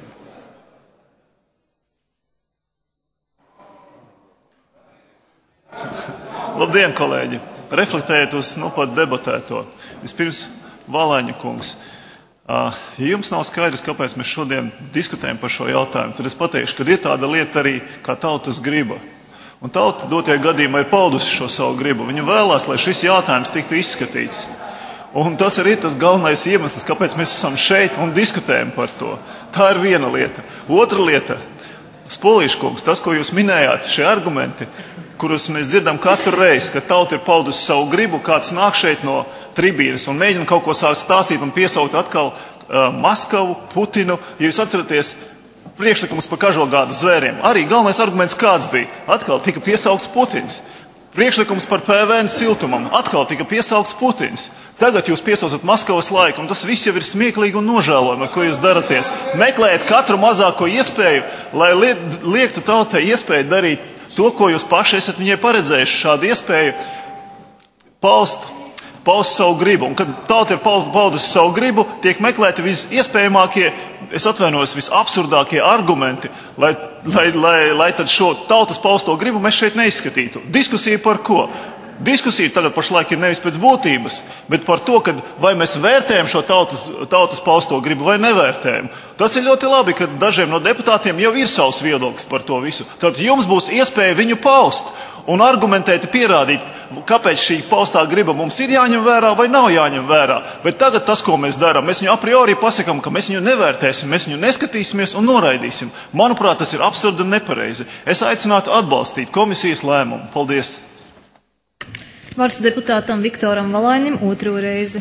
Labdien, kolēģi! Reflektējot uz nu pat debatēto. Vispirms, Valaņa kungs, ja jums nav skaidrs, kāpēc mēs šodien diskutējam par šo jautājumu, tad es pateikšu, ka ir tāda lieta arī kā tautas griba. Un tauta dotajā gadījumā ir paudusi šo savu gribu. Viņa vēlās, lai šis jautājums tiktu izskatīts. Un tas arī ir tas galvenais iemesls, kāpēc mēs esam šeit un diskutējam par to. Tā ir viena lieta. Otra lieta, Spolīškungs, tas, ko jūs minējāt, šie argumenti, kurus mēs dzirdam katru reizi, kad tauta ir paudusi savu gribu, kāds nāk šeit no tribīnes un mēģina kaut ko sākt stāstīt un piesaukt atkal uh, Maskavu, Putinu. Ja jūs atceraties, priekšlikums par kažogādu zvēriem. Arī galvenais arguments kāds bija? Atkal tika piesaukts Putins. Priekšlikums par P V N siltumam. Atkal tika piesaukts Putins. Tagad jūs piesaucat Maskavas laiku, un tas viss jau ir smieklīgi un nožēlojami, ko jūs daraties. Meklējiet katru mazāko iespēju, lai liektu tautai iespēju darīt to, ko jūs paši esat viņai paredzējuši, šādu iespēju paust, paust savu gribu. Un kad tauta ir paudusi savu gribu, tiek meklēti visiespējamākie, es atvainojos, visabsurdākie argumenti, lai, lai, lai, lai tad šo tautas pausto gribu mēs šeit neizskatītu. Diskusija par ko? Diskusija tagad pašlaik ir nevis pēc būtības, bet par to, ka vai mēs vērtējam šo tautas, tautas pausto gribu vai nevērtējam. Tas ir ļoti labi, ka dažiem no deputātiem jau ir savs viedoklis par to visu. Tad jums būs iespēja viņu paust un argumentēti pierādīt, kāpēc šī paustā griba mums ir jāņem vērā vai nav jāņem vērā. Bet tagad tas, ko mēs darām, mēs viņu a priori pasakām, ka mēs viņu nevērtēsim, mēs viņu neskatīsimies un noraidīsim. Manuprāt, tas ir absurdi un nepareizi. Es aicinātu atbalstīt komisijas lēmumu. Paldies! Vārds deputātam Viktoram Valainim otro reizi.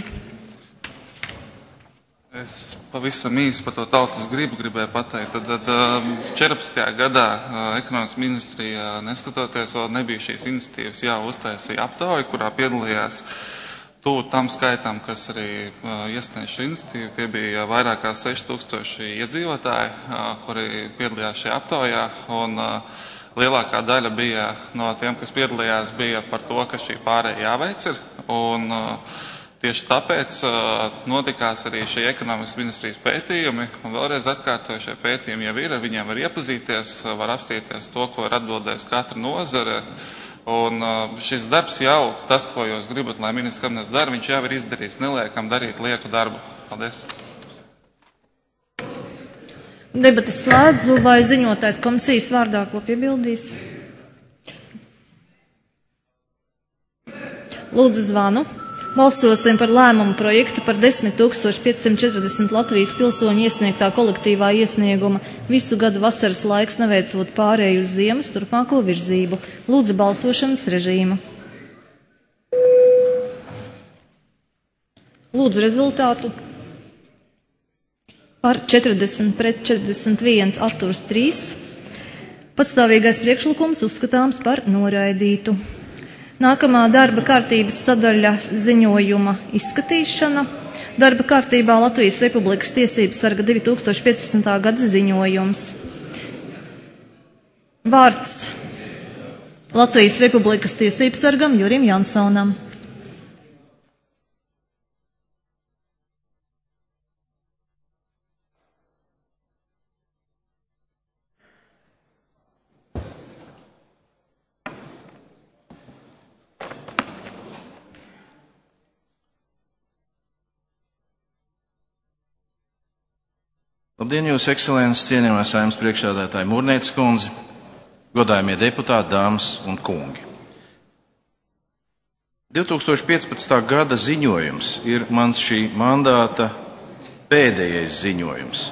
Es pavisam īsi par to tautas gribu gribēju pateikt. Tad, tad četrpadsmitajā gadā ekonomikas ministrija, neskatoties vēl nebija šīs iniciatīvas, jā, uztaisīja aptauju, kurā piedalījās tuvu tam skaitam, kas arī iesniedz šo iniciatīvu. Tie bija vairāk kā seši tūkstoši iedzīvotāji, kuri piedalījās šajā aptaujā. Un, lielākā daļa bija no tiem, kas piedalījās, bija par to, ka šī pārēja jāveic ir. Un uh, tieši tāpēc uh, notikās arī šie ekonomikas ministrijas pētījumi. Un vēlreiz atkārtoju, šie pētījumi jau ir, ar viņiem var iepazīties, var apstīties to, ko ir atbildējis katra nozare. Un uh, šis darbs jau, tas, ko jūs gribat, lai ministrs kabinets dara, viņš jau ir izdarījis. Neliekam darīt lieku darbu. Paldies! Debates slēdzu, vai ziņotājs komisijas vārdā ko piebildīs? Lūdzu zvanu. Balsosim par lēmumu projektu par desmit tūkstoši piecsimt četrdesmit Latvijas pilsoņu iesniegtā kolektīvā iesnieguma visu gadu vasaras laiks neveicot pārēju uz ziemas turpmāko virzību. Lūdzu balsošanas režīmu. Lūdzu rezultātu. Par četrdesmit pret četrdesmit viens atturas trīs. Patstāvīgais priekšlikums uzskatāms par noraidītu. Nākamā darba kārtības sadaļa ziņojuma izskatīšana. Darba kārtībā Latvijas Republikas Tiesības sarga divi tūkstoši piecpadsmitā gada ziņojums. Vārds Latvijas Republikas Tiesības sargam Jurim Jansonam. Labdien, Jūsu ekscelences, cienījamā Saeimas priekšsēdētāja Mūrnietes kundze, godājamie deputāti, dāmas un kungi. divi tūkstoši piecpadsmitā gada ziņojums ir mans šī mandāta pēdējais ziņojums.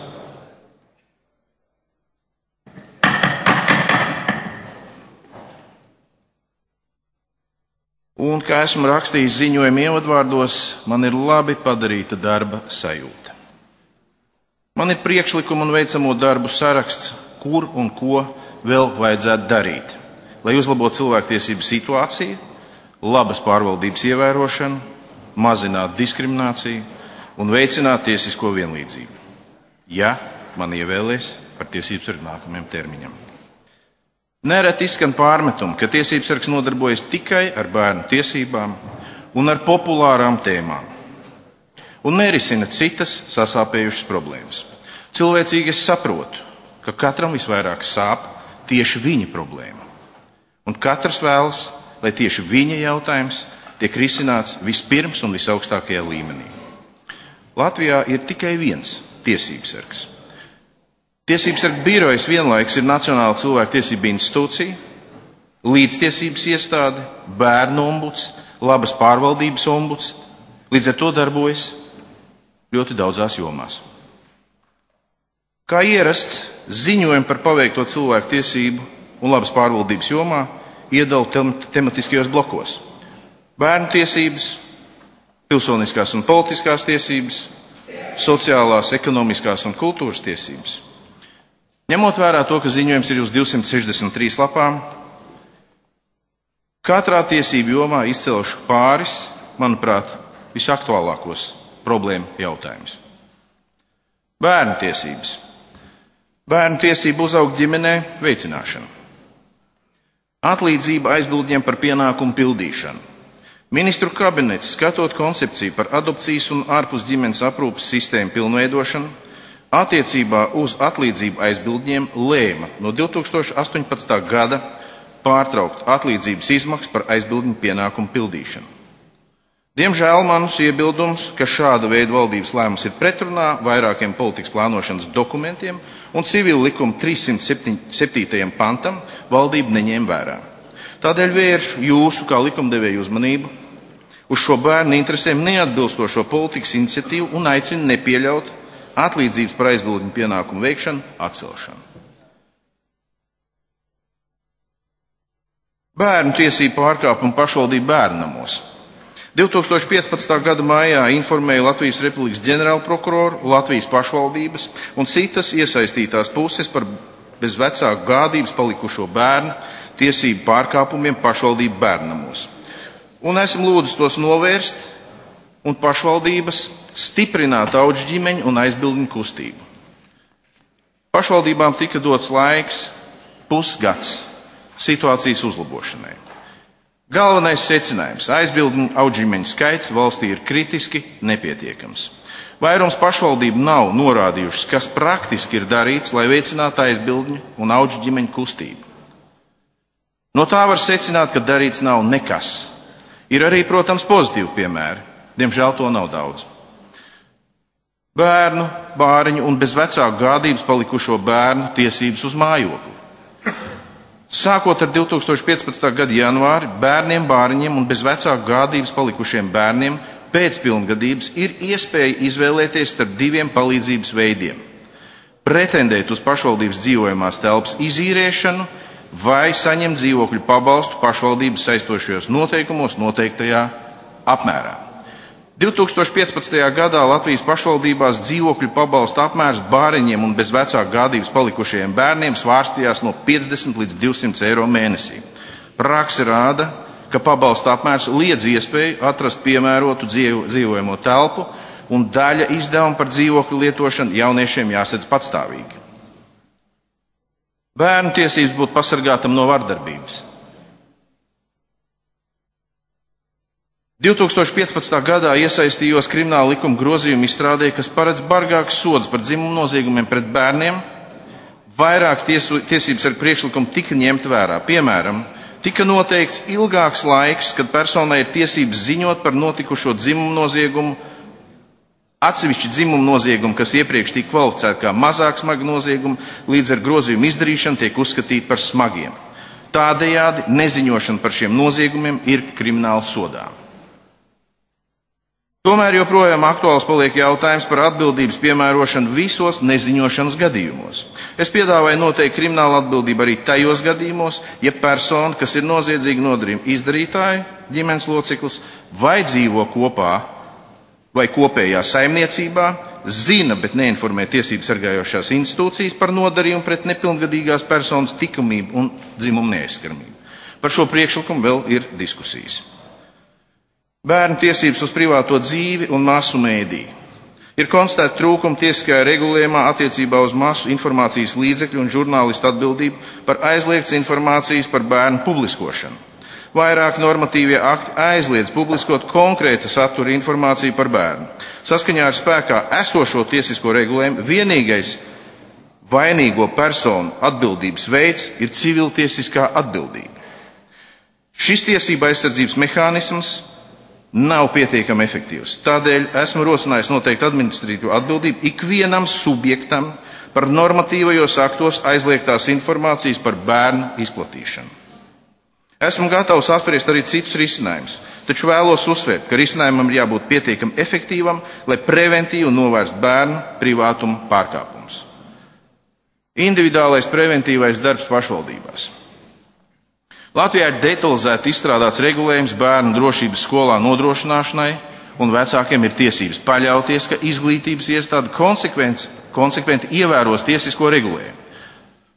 Un, kā esmu rakstījis ziņojuma ievadvārdos, man ir labi padarīta darba sajūta. Man ir priekšlikuma un veicamo darbu saraksts, kur un ko vēl vajadzētu darīt, lai uzlabotu cilvēktiesību situāciju, labas pārvaldības ievērošanu, mazinātu diskrimināciju un veicinātu tiesisko vienlīdzību, ja man ievēlēs par tiesības sargu nākamajam termiņam. Nereti izskan pārmetumi, ka tiesības sargs nodarbojas tikai ar bērnu tiesībām un ar populārām tēmām un nerisina citas sasāpējušas problēmas. Cilvēcīgi es saprotu, ka katram visvairāk sāp tieši viņa problēma. Un katrs vēlas, lai tieši viņa jautājums tiek risināts vispirms un visaugstākajā līmenī. Latvijā ir tikai viens tiesības sargs. Tiesības sarga birojas vienlaikus ir Nacionāla cilvēktiesība institūcija, līdztiesības iestāde, bērnu ombuds, labas pārvaldības ombuds, līdz ar to darbojas ļoti daudzās jomās. Kā ierasts, ziņojumi par paveikto cilvēku tiesību un labas pārvaldības jomā iedala tem tematiskajos blokos. Bērnu tiesības, pilsoniskās un politiskās tiesības, sociālās, ekonomiskās un kultūras tiesības. Ņemot vērā to, ka ziņojums ir uz divsimt sešdesmit trīs lapām, katrā tiesību jomā izcelšu pāris, manuprāt, visaktuālākos problēmu jautājumus. Bērnu tiesības. Bērnu tiesību uzaugt ģimenē veicināšana. Atlīdzība aizbildņiem par pienākumu pildīšanu. Ministru kabinets skatot koncepciju par adopcijas un ārpus ģimenes aprūpes sistēmu pilnveidošanu, attiecībā uz atlīdzību aizbildņiem lēma no divi tūkstoši astoņpadsmitā gada pārtraukt atlīdzības izmaksas par aizbildņu pienākumu pildīšanu. Diemžēl manus iebildumus, ka šāda veida valdības lēmums ir pretrunā vairākiem politikas plānošanas dokumentiem un civila likuma trīssimt septītajam pantam, valdība neņēma vērā. Tādēļ vēršu jūsu kā likumdevēju uzmanību uz šo bērnu interesēm neatbilstošo politikas iniciatīvu un aicinu nepieļaut atlīdzības par aizbildņu pienākumu veikšanu atcelšanu. Bērnu tiesību pārkāpumu pašvaldību bērnamos. divi tūkstoši piecpadsmitā gada maijā informēja Latvijas Republikas ģenerālprokuroru, Latvijas pašvaldības un citas iesaistītās puses par bez vecāku gādības palikušo bērnu tiesību pārkāpumiem pašvaldību bērnamos. Un esam lūdzu tos novērst un pašvaldības stiprināt auģu ģimeņu un aizbildņu kustību. Pašvaldībām tika dots laiks, pusgads situācijas uzlabošanai. Galvenais secinājums - aizbildņu auģu ģimeņu skaits valstī ir kritiski nepietiekams. Vairums pašvaldību nav norādījušas, kas praktiski ir darīts, lai veicinātu aizbildņu un auģu ģimeņu kustību. No tā var secināt, ka darīts nav nekas. Ir arī, protams, pozitīvi piemēri. Diemžēl to nav daudz. Bērnu, bāriņu un bez vecāku gādības palikušo bērnu tiesības uz mājokli. Sākot ar divi tūkstoši piecpadsmitā gada janvāri, bērniem, bāriņiem un bez vecāku gādības palikušiem bērniem pēc pilngadības ir iespēja izvēlēties starp diviem palīdzības veidiem – pretendēt uz pašvaldības dzīvojamās telpas izīrēšanu vai saņemt dzīvokļu pabalstu pašvaldības saistošajos noteikumos noteiktajā apmērā. divi tūkstoši piecpadsmitajā gadā Latvijas pašvaldībās dzīvokļu pabalsta apmērs bāriņiem un bez vecāku gādības palikušajiem bērniem svārstījās no piecdesmit līdz divsimt eiro mēnesī. Prakse rāda, ka pabalsta apmērs liedz iespēju atrast piemērotu dzīvojamo telpu un daļa izdevuma par dzīvokļu lietošanu jauniešiem jāsedz patstāvīgi. Bērnu tiesības būt pasargātam no vardarbības. divi tūkstoši piecpadsmitā gadā iesaistījos krimināla likuma grozījumu izstrādē, kas paredz bargākus sodus par dzimumu noziegumiem pret bērniem. Vairāk tiesu, tiesības ar priekšlikumu tika ņemt vērā. Piemēram, tika noteikts ilgāks laiks, kad personai ir tiesības ziņot par notikušo dzimumu noziegumu. Atsevišķi dzimumu noziegumu, kas iepriekš tika kvalificēti kā mazāk smagi noziegumi, līdz ar grozījumu izdarīšanu tiek uzskatīti par smagiem. Tādējādi neziņošana par šiem noziegumiem ir krimināli sodāma. Tomēr joprojām aktuāls paliek jautājums par atbildības piemērošanu visos neziņošanas gadījumos. Es piedāvāju noteikt kriminālu atbildību arī tajos gadījumos, ja persona, kas ir noziedzīga nodarījuma izdarītāja, ģimenes loceklis vai dzīvo kopā vai kopējā saimniecībā, zina, bet neinformē tiesības sargājošās institūcijas par nodarījumu pret nepilngadīgās personas likumību un dzimumu neaizskaramību. Par šo priekšlikumu vēl ir diskusijas. Bērnu tiesības uz privāto dzīvi un masu mēdīju. Ir konstatēta trūkuma tiesiskajā regulējumā attiecībā uz masu informācijas līdzekļu un žurnālistu atbildību par aizliegtas informācijas par bērnu publiskošanu. Vairāk normatīvie akti aizliedz publiskot konkrēta satura informāciju par bērnu. Saskaņā ar spēkā esošo tiesisko regulējumu vienīgais vainīgo personu atbildības veids ir civiltiesiskā atbildība. Šis tiesība aizsardzības mehānisms nav pietiekami efektīvs. Tādēļ esmu rosinājis noteikti administratīvu atbildību ikvienam subjektam par normatīvajos aktos aizliegtās informācijas par bērnu izplatīšanu. Esmu gatavs apspriest arī citus risinājumus, taču vēlos uzsvērt, ka risinājumam ir jābūt pietiekami efektīvam, lai preventīvi novērstu bērnu privātuma pārkāpumus. Individuālais preventīvais darbs pašvaldībās. Latvijā ir detalizēti izstrādāts regulējums bērnu drošības skolā nodrošināšanai, un vecākiem ir tiesības paļauties, ka izglītības iestāde konsekventi, konsekventi ievēros tiesisko regulējumu.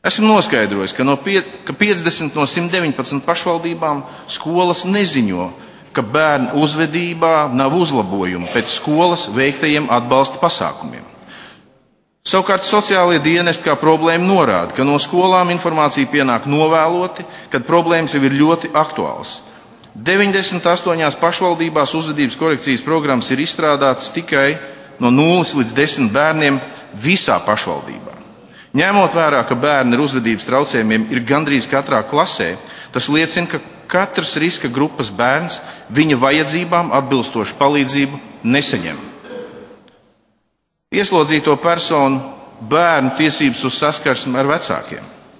Esmu noskaidrojis, ka, no pie, ka piecdesmit no simt deviņpadsmit pašvaldībām skolas neziņo, ka bērnu uzvedībā nav uzlabojumu pēc skolas veiktajiem atbalsta pasākumiem. Savukārt sociālie dienesti kā problēma norāda, ka no skolām informācija pienāk novēloti, kad problēmas jau ir ļoti aktuāls. deviņdesmit astoņās pašvaldībās uzvedības korekcijas programmas ir izstrādātas tikai no nulles līdz desmit bērniem visā pašvaldībā. Ņemot vērā, ka bērni ar uzvedības traucējumiem ir gandrīz katrā klasē, tas liecina, ka katrs riska grupas bērns viņa vajadzībām atbilstošu palīdzību nesaņem. Ieslodzīto personu bērnu tiesības uz saskarsmi ar vecākiem.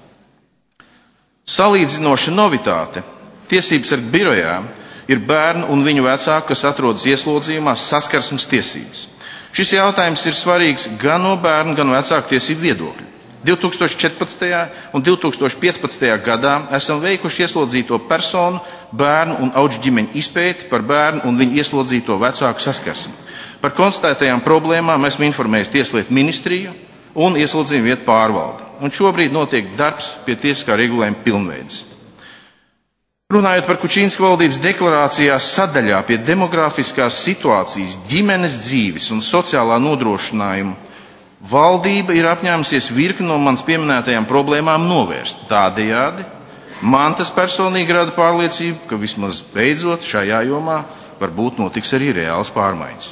Salīdzinoša novitāte tiesības sarga birojā ir bērnu un viņu vecāku, kas atrodas ieslodzījumā, saskarsmes tiesības. Šis jautājums ir svarīgs gan no bērnu, gan vecāku tiesību viedokļa. divi tūkstoši četrpadsmitajā un divi tūkstoši piecpadsmitajā gadā esam veikuši ieslodzīto personu, bērnu un auģu ģimeņu izpēti par bērnu un viņu ieslodzīto vecāku saskarsmi. Par konstatētajām problēmām esmu informējis Tieslietu ministriju un ieslodzījuma vietu pārvaldi. Un šobrīd notiek darbs pie tiesiskā regulējuma pilnveides. Runājot par Kučīnskas valdības deklarācijā sadaļā pie demografiskās situācijas, ģimenes dzīves un sociālā nodrošinājuma, valdība ir apņēmusies virkni no manas pieminētajām problēmām novērst. Tādējādi man tas personīgi rada pārliecību, ka vismaz beidzot šajā jomā varbūt notiks arī reāls pārmaiņas.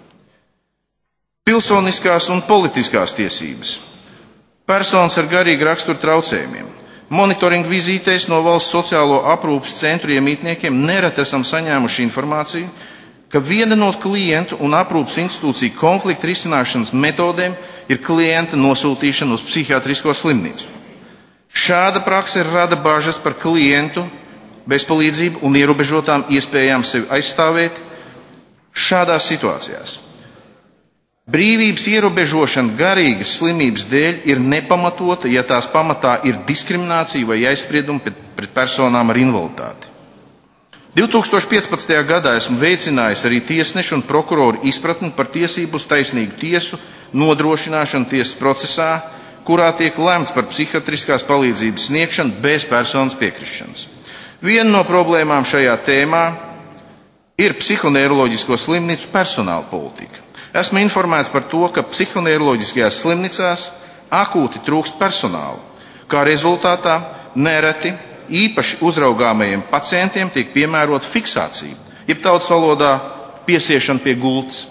Pilsoniskās un politiskās tiesības. Personas ar garīgu raksturu traucējumiem. Monitoringa vizītēs no valsts sociālo aprūpas centru iemītniekiem nereti esam saņēmuši informāciju, ka viena no klientu un aprūpas institūciju konflikta risināšanas metodēm ir klienta nosūtīšana uz psihiatrisko slimnīcu. Šāda prakse rada bažas par klientu bezpalīdzību un ierobežotām iespējām sevi aizstāvēt šādās situācijās. Brīvības ierobežošana garīgas slimības dēļ ir nepamatota, ja tās pamatā ir diskriminācija vai aizspriedumi pret, pret personām ar invaliditāti. divi tūkstoši piecpadsmitajā gadā esmu veicinājis arī tiesnešu un prokuroru izpratni par tiesību uz taisnīgu tiesu nodrošināšanu tiesas procesā, kurā tiek lēmts par psihiatriskās palīdzības sniegšanu bez personas piekrišanas. Viena no problēmām šajā tēmā ir psihoneiroloģisko slimnīcu personāla politika. Esmu informēts par to, ka psihoneiroloģiskajās slimnīcās akūti trūkst personāla, kā rezultātā nereti īpaši uzraugāmajiem pacientiem tiek piemērota fiksācija, jeb tautas valodā piesiešana pie gultas.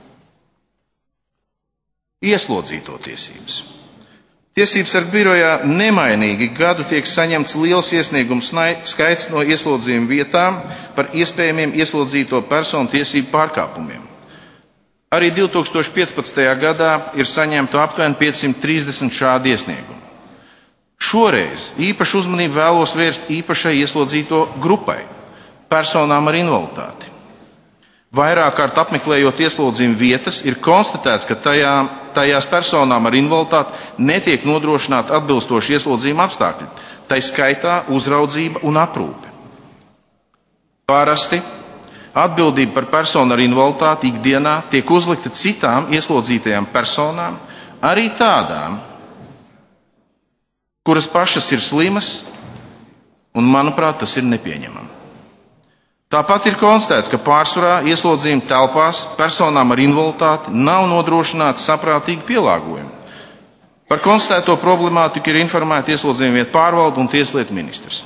Ieslodzīto tiesības. Tiesības sarga birojā nemainīgi gadu tiek saņemts liels iesniegumu skaits no ieslodzījuma vietām par iespējamiem ieslodzīto personu tiesību pārkāpumiem. Arī divi tūkstoši piecpadsmitajā gadā ir saņemta aptuveni piecsimt trīsdesmit šādi iesniegumi. Šoreiz īpašu uzmanību vēlos vērst īpašai ieslodzīto grupai – personām ar invaliditāti. Vairāk kārt apmeklējot ieslodzījuma vietas, ir konstatēts, ka tajā, tajās personām ar invaliditāti netiek nodrošināti atbilstoši ieslodzījuma apstākļi, tai skaitā uzraudzība un aprūpe. Parasti atbildība par personu ar invaliditāti ikdienā tiek uzlikta citām ieslodzītajām personām, arī tādām, kuras pašas ir slimas, un, manuprāt, tas ir nepieņemami. Tāpat ir konstatēts, ka pārsvarā ieslodzījuma telpās personām ar invaliditāti nav nodrošināts saprātīgi pielāgojumi. Par konstatēto problemātiku ir informēta ieslodzījuma vietu pārvalde un Tieslietu ministrs.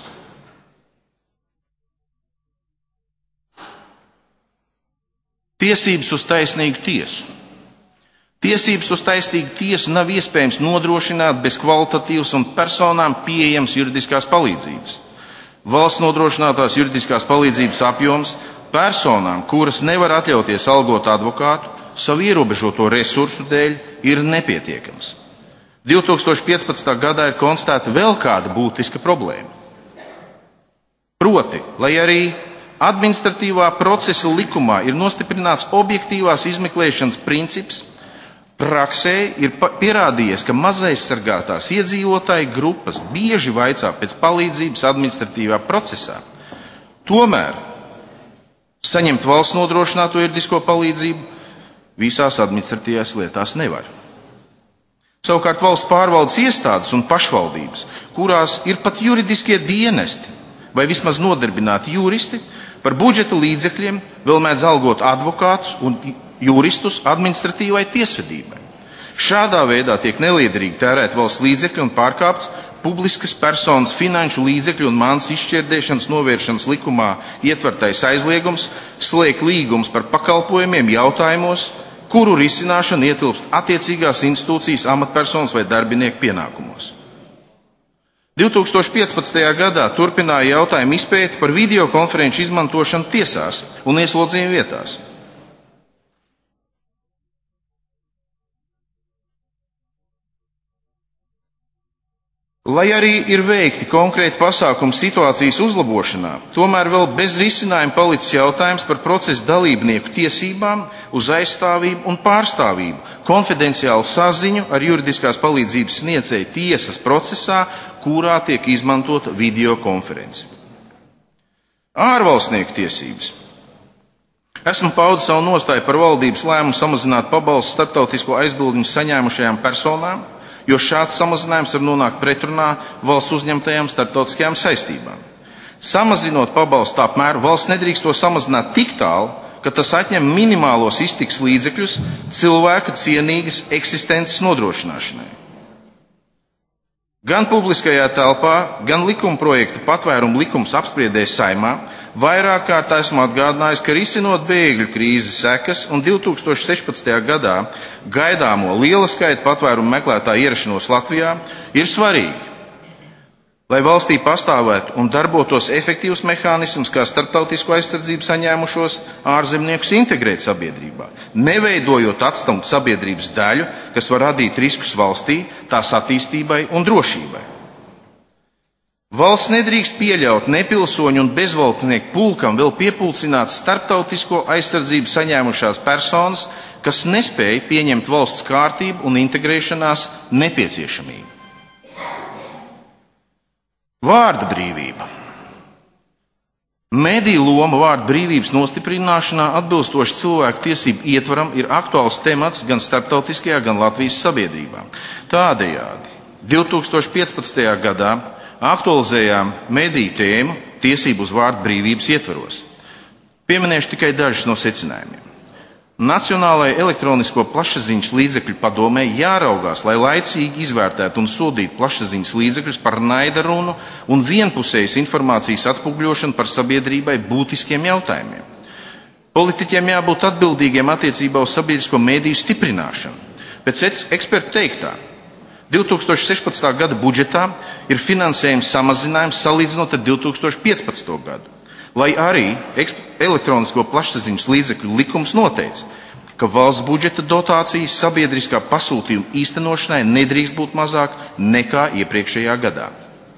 Tiesības uz taisnīgu tiesu. Tiesības uz taisnīgu tiesu nav iespējams nodrošināt bez kvalitatīvas un personām pieejamas juridiskās palīdzības. Valsts nodrošinātās juridiskās palīdzības apjoms personām, kuras nevar atļauties algot advokātu, savu ierobežoto resursu dēļ ir nepietiekams. divi tūkstoši piecpadsmitajā gadā ir konstatēta vēl kāda būtiska problēma. Proti, lai arī administratīvā procesa likumā ir nostiprināts objektīvās izmeklēšanas princips, praksē ir pierādījies, ka mazaizsargātās iedzīvotāju grupas bieži vaicā pēc palīdzības administratīvā procesā. Tomēr saņemt valsts nodrošināto juridisko palīdzību visās administratīvās lietās nevar. Savukārt valsts pārvaldes iestādes un pašvaldības, kurās ir pat juridiskie dienesti vai vismaz nodarbināti juristi, par budžeta līdzekļiem vēl mēdz algot advokātus un juristus administratīvai tiesvedībai. Šādā veidā tiek neliederīgi tērēt valsts līdzekļi un pārkāpts publiskas personas finanšu līdzekļu un mantas izšķirdēšanas novēršanas likumā ietvertais aizliegums slēgt līgumus par pakalpojumiem jautājumos, kuru risināšana ietilpst attiecīgās institūcijas amatpersonas vai darbinieku pienākumos. divi tūkstoši piecpadsmitajā gadā turpināja jautājumu izpēti par videokonferenču izmantošanu tiesās un ieslodzījuma vietās. Lai arī ir veikti konkrēti pasākumi situācijas uzlabošanā, tomēr vēl bez risinājuma palicis jautājums par procesa dalībnieku tiesībām uz aizstāvību un pārstāvību, konfidenciālu saziņu ar juridiskās palīdzības sniedzēju tiesas procesā, kurā tiek izmantota videokonference. Ārvalstnieku tiesības. Esmu paudis savu nostāju par valdības lēmumu samazināt pabalstu starptautisko aizbildņu saņēmušajām personām, jo šāds samazinājums var nonākt pretrunā valsts uzņemtajām starptautiskajām saistībām. Samazinot pabalstu apmēru, valsts nedrīkst to samazināt tik tālu, ka tas atņem minimālos iztikas līdzekļus cilvēka cienīgas eksistences nodrošināšanai. Gan publiskajā telpā, gan likumprojekta patvērumu likums apspriedē Saeimā vairāk kārt esmu atgādinājis, ka risinot bēgļu krīzes sekas un divi tūkstoši sešpadsmitajā gadā gaidāmo liela skaita patvērumu meklētāju ierašanos Latvijā, ir svarīgi, lai valstī pastāvētu un darbotos efektīvs mehānisms, kā starptautisko aizsardzību saņēmušos ārzemniekus integrēt sabiedrībā, neveidojot atstumtu sabiedrības daļu, kas var radīt riskus valstī, tās attīstībai un drošībai. Valsts nedrīkst pieļaut nepilsoņu un bezvalstnieku pulkam vēl piepulcināt starptautisko aizsardzību saņēmušās personas, kas nespēja pieņemt valsts kārtību un integrēšanās nepieciešamību. Vārda brīvība. Mediju loma vārda brīvības nostiprināšanā atbilstoši cilvēku tiesību ietvaram ir aktuāls temats gan starptautiskajā, gan Latvijas sabiedrībā. Tādējādi divi tūkstoši piecpadsmitajā gadā aktualizējām mediju tēmu tiesību uz vārda brīvības ietvaros. Pieminēšu tikai dažus no secinājumiem. Nacionālajai elektronisko plašsaziņas līdzekļu padomē jāraugās, lai laicīgi izvērtētu un sodītu plašsaziņas līdzekļus par naida runu un vienpusējas informācijas atspūgļošanu par sabiedrībai būtiskiem jautājumiem. Politiķiem jābūt atbildīgiem attiecībā uz sabiedrisko mediju stiprināšanu. Pēc ekspertu teiktā, divi tūkstoši sešpadsmitā gada budžetā ir finansējums samazinājums salīdzinot ar divi tūkstoši piecpadsmito gadu. Lai arī elektronisko plašsaziņas līdzekļu likums noteica, ka valsts budžeta dotācijas sabiedriskā pasūtījuma īstenošanai nedrīkst būt mazāk nekā iepriekšējā gadā.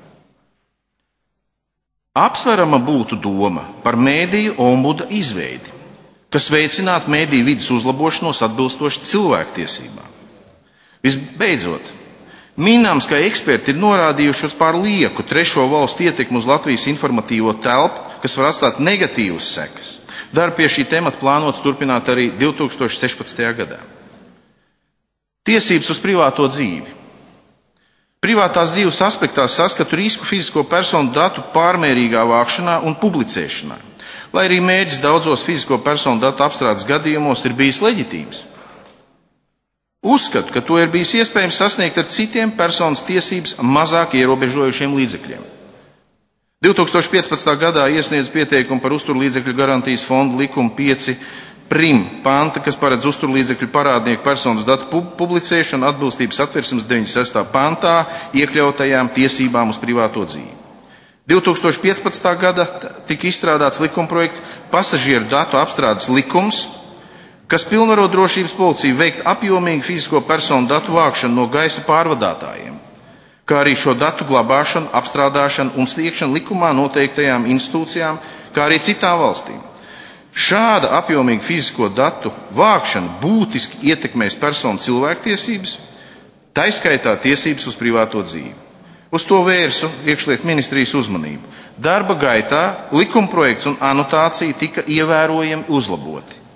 Apsverama būtu doma par mēdīju ombuda izveidi, kas veicinātu mēdīju vides uzlabošanos atbilstoši cilvēktiesībām. Visbeidzot, Mīnāms, ka eksperti ir norādījuši uz pār lieku trešo valstu ietekmi uz Latvijas informatīvo telpu, kas var atstāt negatīvas sekas. Darbu pie šī temata plānots turpināt arī divi tūkstoši sešpadsmitajā gadā. Tiesības uz privāto dzīvi. Privātās dzīves aspektā saskatu risku fizisko personu datu pārmērīgā vākšanā un publicēšanā, lai arī mērķis daudzos fizisko personu datu apstrādes gadījumos ir bijis leģitīms. Uzskatu, ka to ir bijis iespējams sasniegt ar citiem personas tiesības mazāk ierobežojušiem līdzekļiem. divi tūkstoši piecpadsmitā gadā iesniedz pieteikumu par uzturlīdzekļu garantijas fondu likumu pieci prim panta, kas paredz uzturlīdzekļu parādnieku personas datu publicēšanu atbilstības atversmes deviņdesmit sestā pantā iekļautajām tiesībām uz privāto dzīvi. divi tūkstoši piecpadsmitā gada tika izstrādāts likumprojekts pasažieru datu apstrādes likums, kas pilnvaro drošības policiju veikt apjomīgu fizisko personu datu vākšanu no gaisa pārvadātājiem, kā arī šo datu glabāšanu, apstrādāšanu un sniegšanu likumā noteiktajām institūcijām, kā arī citām valstīm. Šāda apjomīga fizisko datu vākšana būtiski ietekmēs personu cilvēktiesības, taiskaitā tiesības uz privāto dzīvi. Uz to vērsu iekšlietu ministrijas uzmanību. Darba gaitā likumprojekts un anotācija tika ievērojami uzlaboti.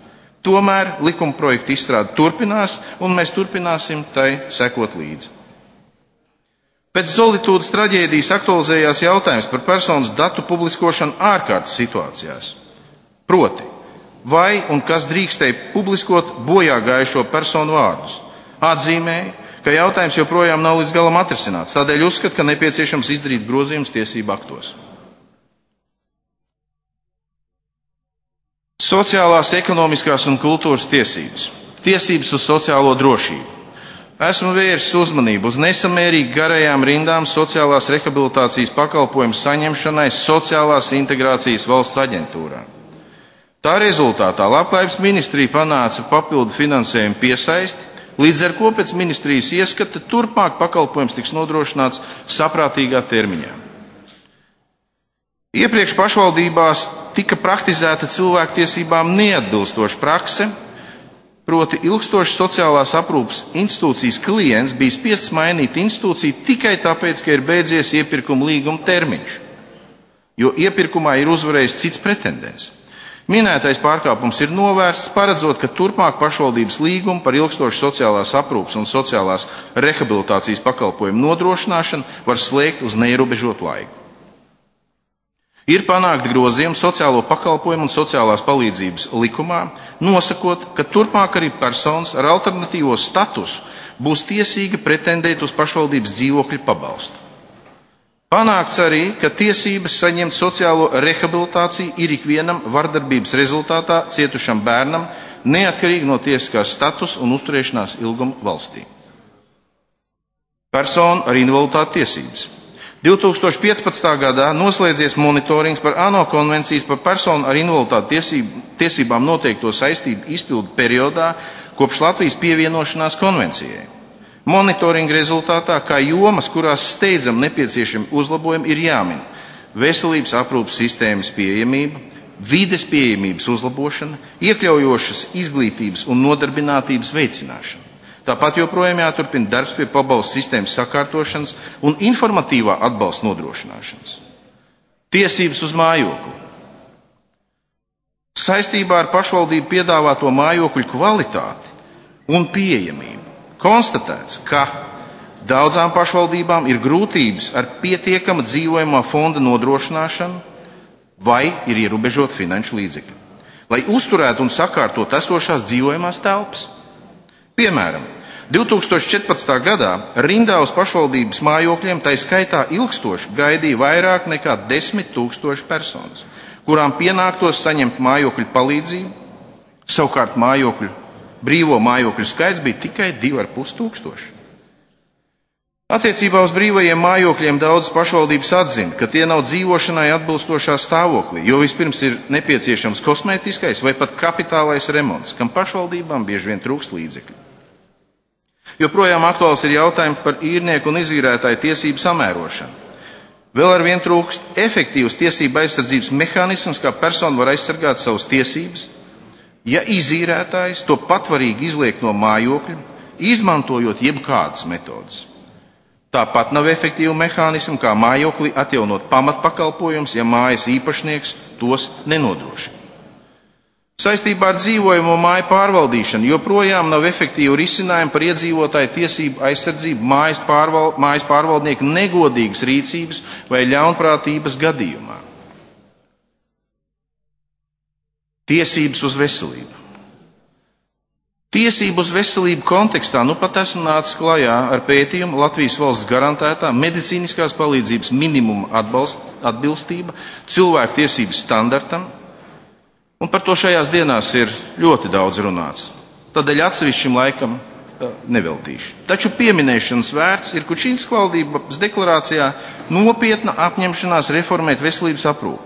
Tomēr likuma projekta izstrāde turpinās, un mēs turpināsim tai sekot līdzi. Pēc Zolitūdas traģēdijas aktualizējās jautājums par personas datu publiskošanu ārkārtas situācijās. Proti, vai un kas drīkstēja publiskot bojā gājušo personu vārdus. Atzīmēja, ka jautājums joprojām nav līdz galam atrisināts, tādēļ uzskat, ka nepieciešams izdarīt grozījumus tiesību aktos. Sociālās, ekonomiskās un kultūras tiesības. Tiesības uz sociālo drošību. Esmu vērsis uzmanību uz nesamērīgi garajām rindām sociālās rehabilitācijas pakalpojumu saņemšanai sociālās integrācijas valsts aģentūrā. Tā rezultātā Labklājības ministrija panāca papildu finansējumu piesaisti, līdz ar ko pēc ministrijas ieskata turpmāk pakalpojums tiks nodrošināts saprātīgā termiņā. Iepriekš pašvaldībās tika praktizēta cilvēktiesībām neatbilstoša prakse, proti ilgstošas sociālās aprūpes institūcijas klients bija spiests mainīt institūciju tikai tāpēc, ka ir beidzies iepirkuma līguma termiņš, jo iepirkumā ir uzvarējis cits pretendents. Minētais pārkāpums ir novērsts, paredzot, ka turpmāk pašvaldības līgumu par ilgstošu sociālās aprūpes un sociālās rehabilitācijas pakalpojumu nodrošināšanu var slēgt uz neierobežotu laiku. Ir panākti grozījumi sociālo pakalpojumu un sociālās palīdzības likumā, nosakot, ka turpmāk arī personas ar alternatīvo statusu būs tiesīga pretendēt uz pašvaldības dzīvokļu pabalstu. Panākts arī, ka tiesības saņemt sociālo rehabilitāciju ir ikvienam vardarbības rezultātā cietušam bērnam, neatkarīgi no tiesiskās statusa un uzturēšanās ilguma valstī. Personu ar invaliditāti tiesības. divi tūkstoši piecpadsmitā gadā noslēdzies monitorings par ANO konvencijas par personu ar invaliditāti tiesību, tiesībām noteikto saistību izpildu periodā kopš Latvijas pievienošanās konvencijai. Monitoringa rezultātā, kā jomas, kurās steidzam nepieciešami uzlabojumi, ir jāmin veselības aprūpes sistēmas pieejamība, vides pieejamības uzlabošana, iekļaujošas izglītības un nodarbinātības veicināšana. Tāpat joprojām jāturpina darbs pie pabalstu sistēmas sakārtošanas un informatīvā atbalsta nodrošināšanas. Tiesības uz mājokli. Saistībā ar pašvaldību piedāvāto mājokļu kvalitāti un pieejamību konstatēts, ka daudzām pašvaldībām ir grūtības ar pietiekama dzīvojamā fonda nodrošināšanu vai ir ierobežot finanšu līdzekļi, lai uzturētu un sakārtot esošās dzīvojamās telpas. Piemēram, divi tūkstoši četrpadsmitā gadā rindā uz pašvaldības mājokļiem, tai skaitā ilgstoši, gaidīja vairāk nekā desmit tūkstoši personas, kurām pienāktos saņemt mājokļu palīdzību, savukārt mājokļu, brīvo mājokļu skaits bija tikai divi ar pus tūkstoši. Attiecībā uz brīvajiem mājokļiem daudz pašvaldības atzina, ka tie nav dzīvošanai atbilstošā stāvoklī, jo vispirms ir nepieciešams kosmētiskais vai pat kapitālais remonts, kam pašvaldībām bieži vien trūkst līdzekļu. Joprojām aktuāls ir jautājums par īrnieku un izīrētāju tiesību samērošanu. Vēl ar vien trūkst efektīvs tiesību aizsardzības mehānisms, kā persona var aizsargāt savas tiesības, ja izīrētājs to patvarīgi izliek no mājokļa, izmantojot jebkādas metodas. Tāpat nav efektīva mehānisma, kā mājoklī atjaunot pamatpakalpojumus, ja mājas īpašnieks tos nenodrošina. Saistībā ar dzīvojamo māju pārvaldīšanu joprojām nav efektīva risinājuma par iedzīvotāju tiesību aizsardzību mājas, pārval, mājas pārvaldnieku negodīgas rīcības vai ļaunprātības gadījumā. Tiesības uz veselību. Tiesību uz veselību kontekstā nu pat esmu nācis klajā ar pētījumu Latvijas valsts garantētā medicīniskās palīdzības minimuma atbalst, atbilstība cilvēku tiesību standartam, un par to šajās dienās ir ļoti daudz runāts. Tādēļ atsevišķim laikam neveltīšu. Taču pieminēšanas vērts ir Kučīnskas valdības deklarācijā nopietna apņemšanās reformēt veselības aprūpi.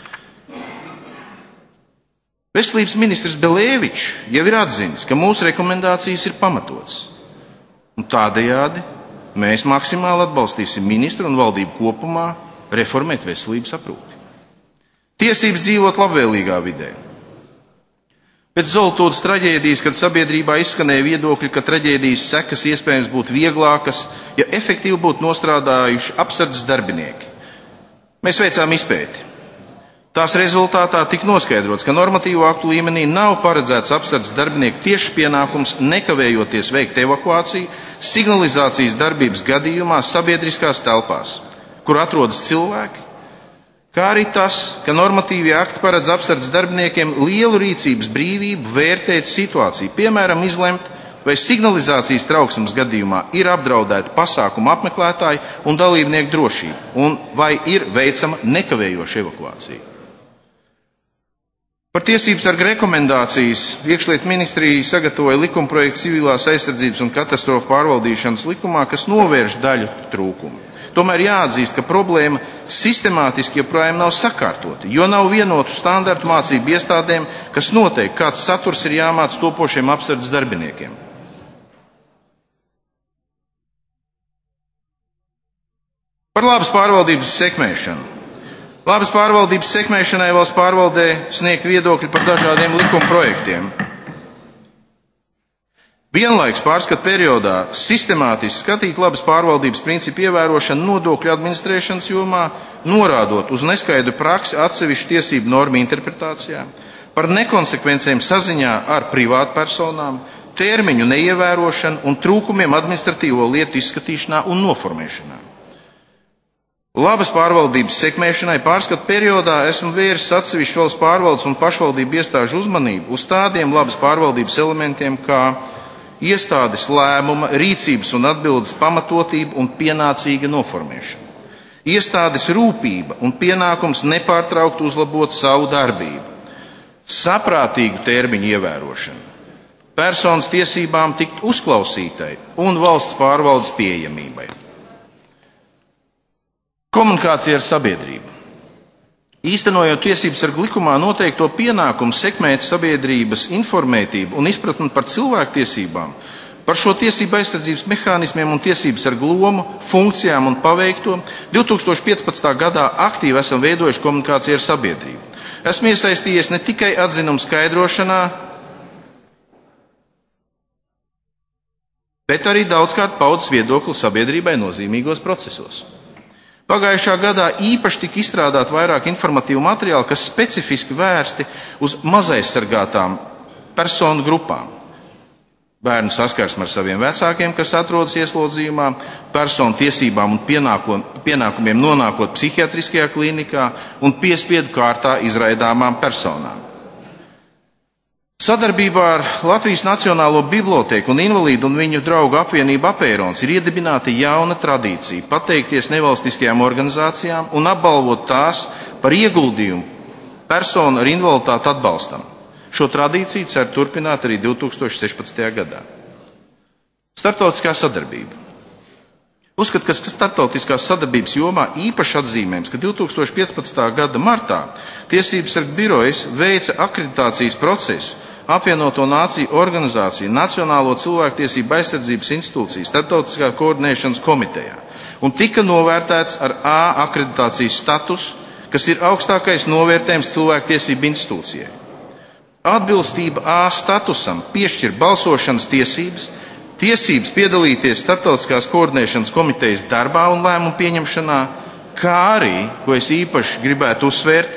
Veselības ministrs Belēvičs jau ir atzinis, ka mūsu rekomendācijas ir pamatotas. Un tādējādi mēs maksimāli atbalstīsim ministru un valdību kopumā reformēt veselības aprūpi. Tiesības dzīvot labvēlīgā vidē. Pēc Zolitūdas traģēdijas, kad sabiedrībā izskanēja viedokļi, ka traģēdijas sekas iespējams būtu vieglākas, ja efektīvi būtu nostrādājuši apsardzes darbinieki. Mēs veicām izpēti. Tās rezultātā tika noskaidrots, ka normatīvo aktu līmenī nav paredzēts apsardzes darbinieku tiešs pienākums nekavējoties veikt evakuāciju signalizācijas darbības gadījumā sabiedriskās telpās, kur atrodas cilvēki, kā arī tas, ka normatīvie akti paredz apsardzes darbiniekiem lielu rīcības brīvību vērtēt situāciju, piemēram, izlemt, vai signalizācijas trauksmes gadījumā ir apdraudēta pasākuma apmeklētāji un dalībnieku drošība, un vai ir veicama nekavējoša evakuācija. Par tiesību sarga rekomendācijas Iekšlietu ministrija sagatavoja likumprojektu civilās aizsardzības un katastrofu pārvaldīšanas likumā, kas novērš daļu trūkumu. Tomēr jāatzīst, ka problēma sistemātiski joprojām nav sakārtota, jo nav vienotu standartu mācību iestādēm, kas noteikti, kāds saturs ir jāmāc topošiem apsardzes darbiniekiem. Par labas pārvaldības sekmēšanu. Labas pārvaldības sekmēšanai valsts pārvaldē sniegt viedokļi par dažādiem likuma projektiem. Vienlaiks pārskatu periodā sistemātiski skatīt labas pārvaldības principu ievērošanu nodokļu administrēšanas jomā, norādot uz neskaidru praksi atsevišķu tiesību normu interpretācijā, par nekonsekvencēm saziņā ar privātpersonām, termiņu neievērošanu un trūkumiem administratīvo lietu izskatīšanā un noformēšanā. Labas pārvaldības sekmēšanai pārskatu periodā esmu vērsis atsevišķu valsts pārvaldes un pašvaldību iestāžu uzmanību uz tādiem labas pārvaldības elementiem kā iestādes lēmuma, rīcības un atbildes pamatotība un pienācīga noformēšana, iestādes rūpība un pienākums nepārtraukt uzlabot savu darbību, saprātīgu termiņu ievērošana, personas tiesībām tikt uzklausītai un valsts pārvaldes pieejamībai. Komunikācija ar sabiedrību. Īstenojot tiesību sargu likumā noteikto pienākumu sekmēt sabiedrības informētību un izpratni par cilvēktiesībām, par šo tiesību aizsardzības mehānismiem un tiesību sargu lomu, funkcijām un paveikto, divi tūkstoši piecpadsmitā gadā aktīvi esam veidojuši komunikāciju ar sabiedrību. Esmu iesaistījies ne tikai atzinumu skaidrošanā, bet arī daudzkārt paudis viedokli sabiedrībai nozīmīgos procesos. Pagājušā gadā īpaši tika izstrādāt vairāk informatīvu materiālu, kas specifiski vērsti uz mazaizsargātām personu grupām. Bērnu saskarsme ar saviem vecākiem, kas atrodas ieslodzījumā, personu tiesībām un pienākumiem nonākot psihiatriskajā klīnikā un piespiedu kārtā izraidāmām personām. Sadarbībā ar Latvijas Nacionālo bibliotēku un invalīdu un viņu draugu apvienību Apērons ir iedibināta jauna tradīcija pateikties nevalstiskajām organizācijām un apbalvot tās par ieguldījumu personu ar invaliditāti atbalstam. Šo tradīciju cer turpināt arī divi tūkstoši sešpadsmitajā gadā. Starptautiskā sadarbība. Uzskat, ka starptautiskās sadarbības jomā īpaši atzīmējams, ka divi tūkstoši piecpadsmitā gada martā Tiesības sarga birojas veica akreditācijas procesu apvienoto nāciju organizāciju Nacionālo cilvēktiesību aizsardzības institūciju starptautiskā koordinēšanas komitejā un tika novērtēts ar A akreditācijas statusu, kas ir augstākais novērtējums cilvēktiesību institūcijai. Atbilstība A statusam piešķir balsošanas tiesības, tiesības piedalīties starptautiskās koordinēšanas komitejas darbā un lēmumu pieņemšanā, kā arī, ko es īpaši gribētu uzsvērt,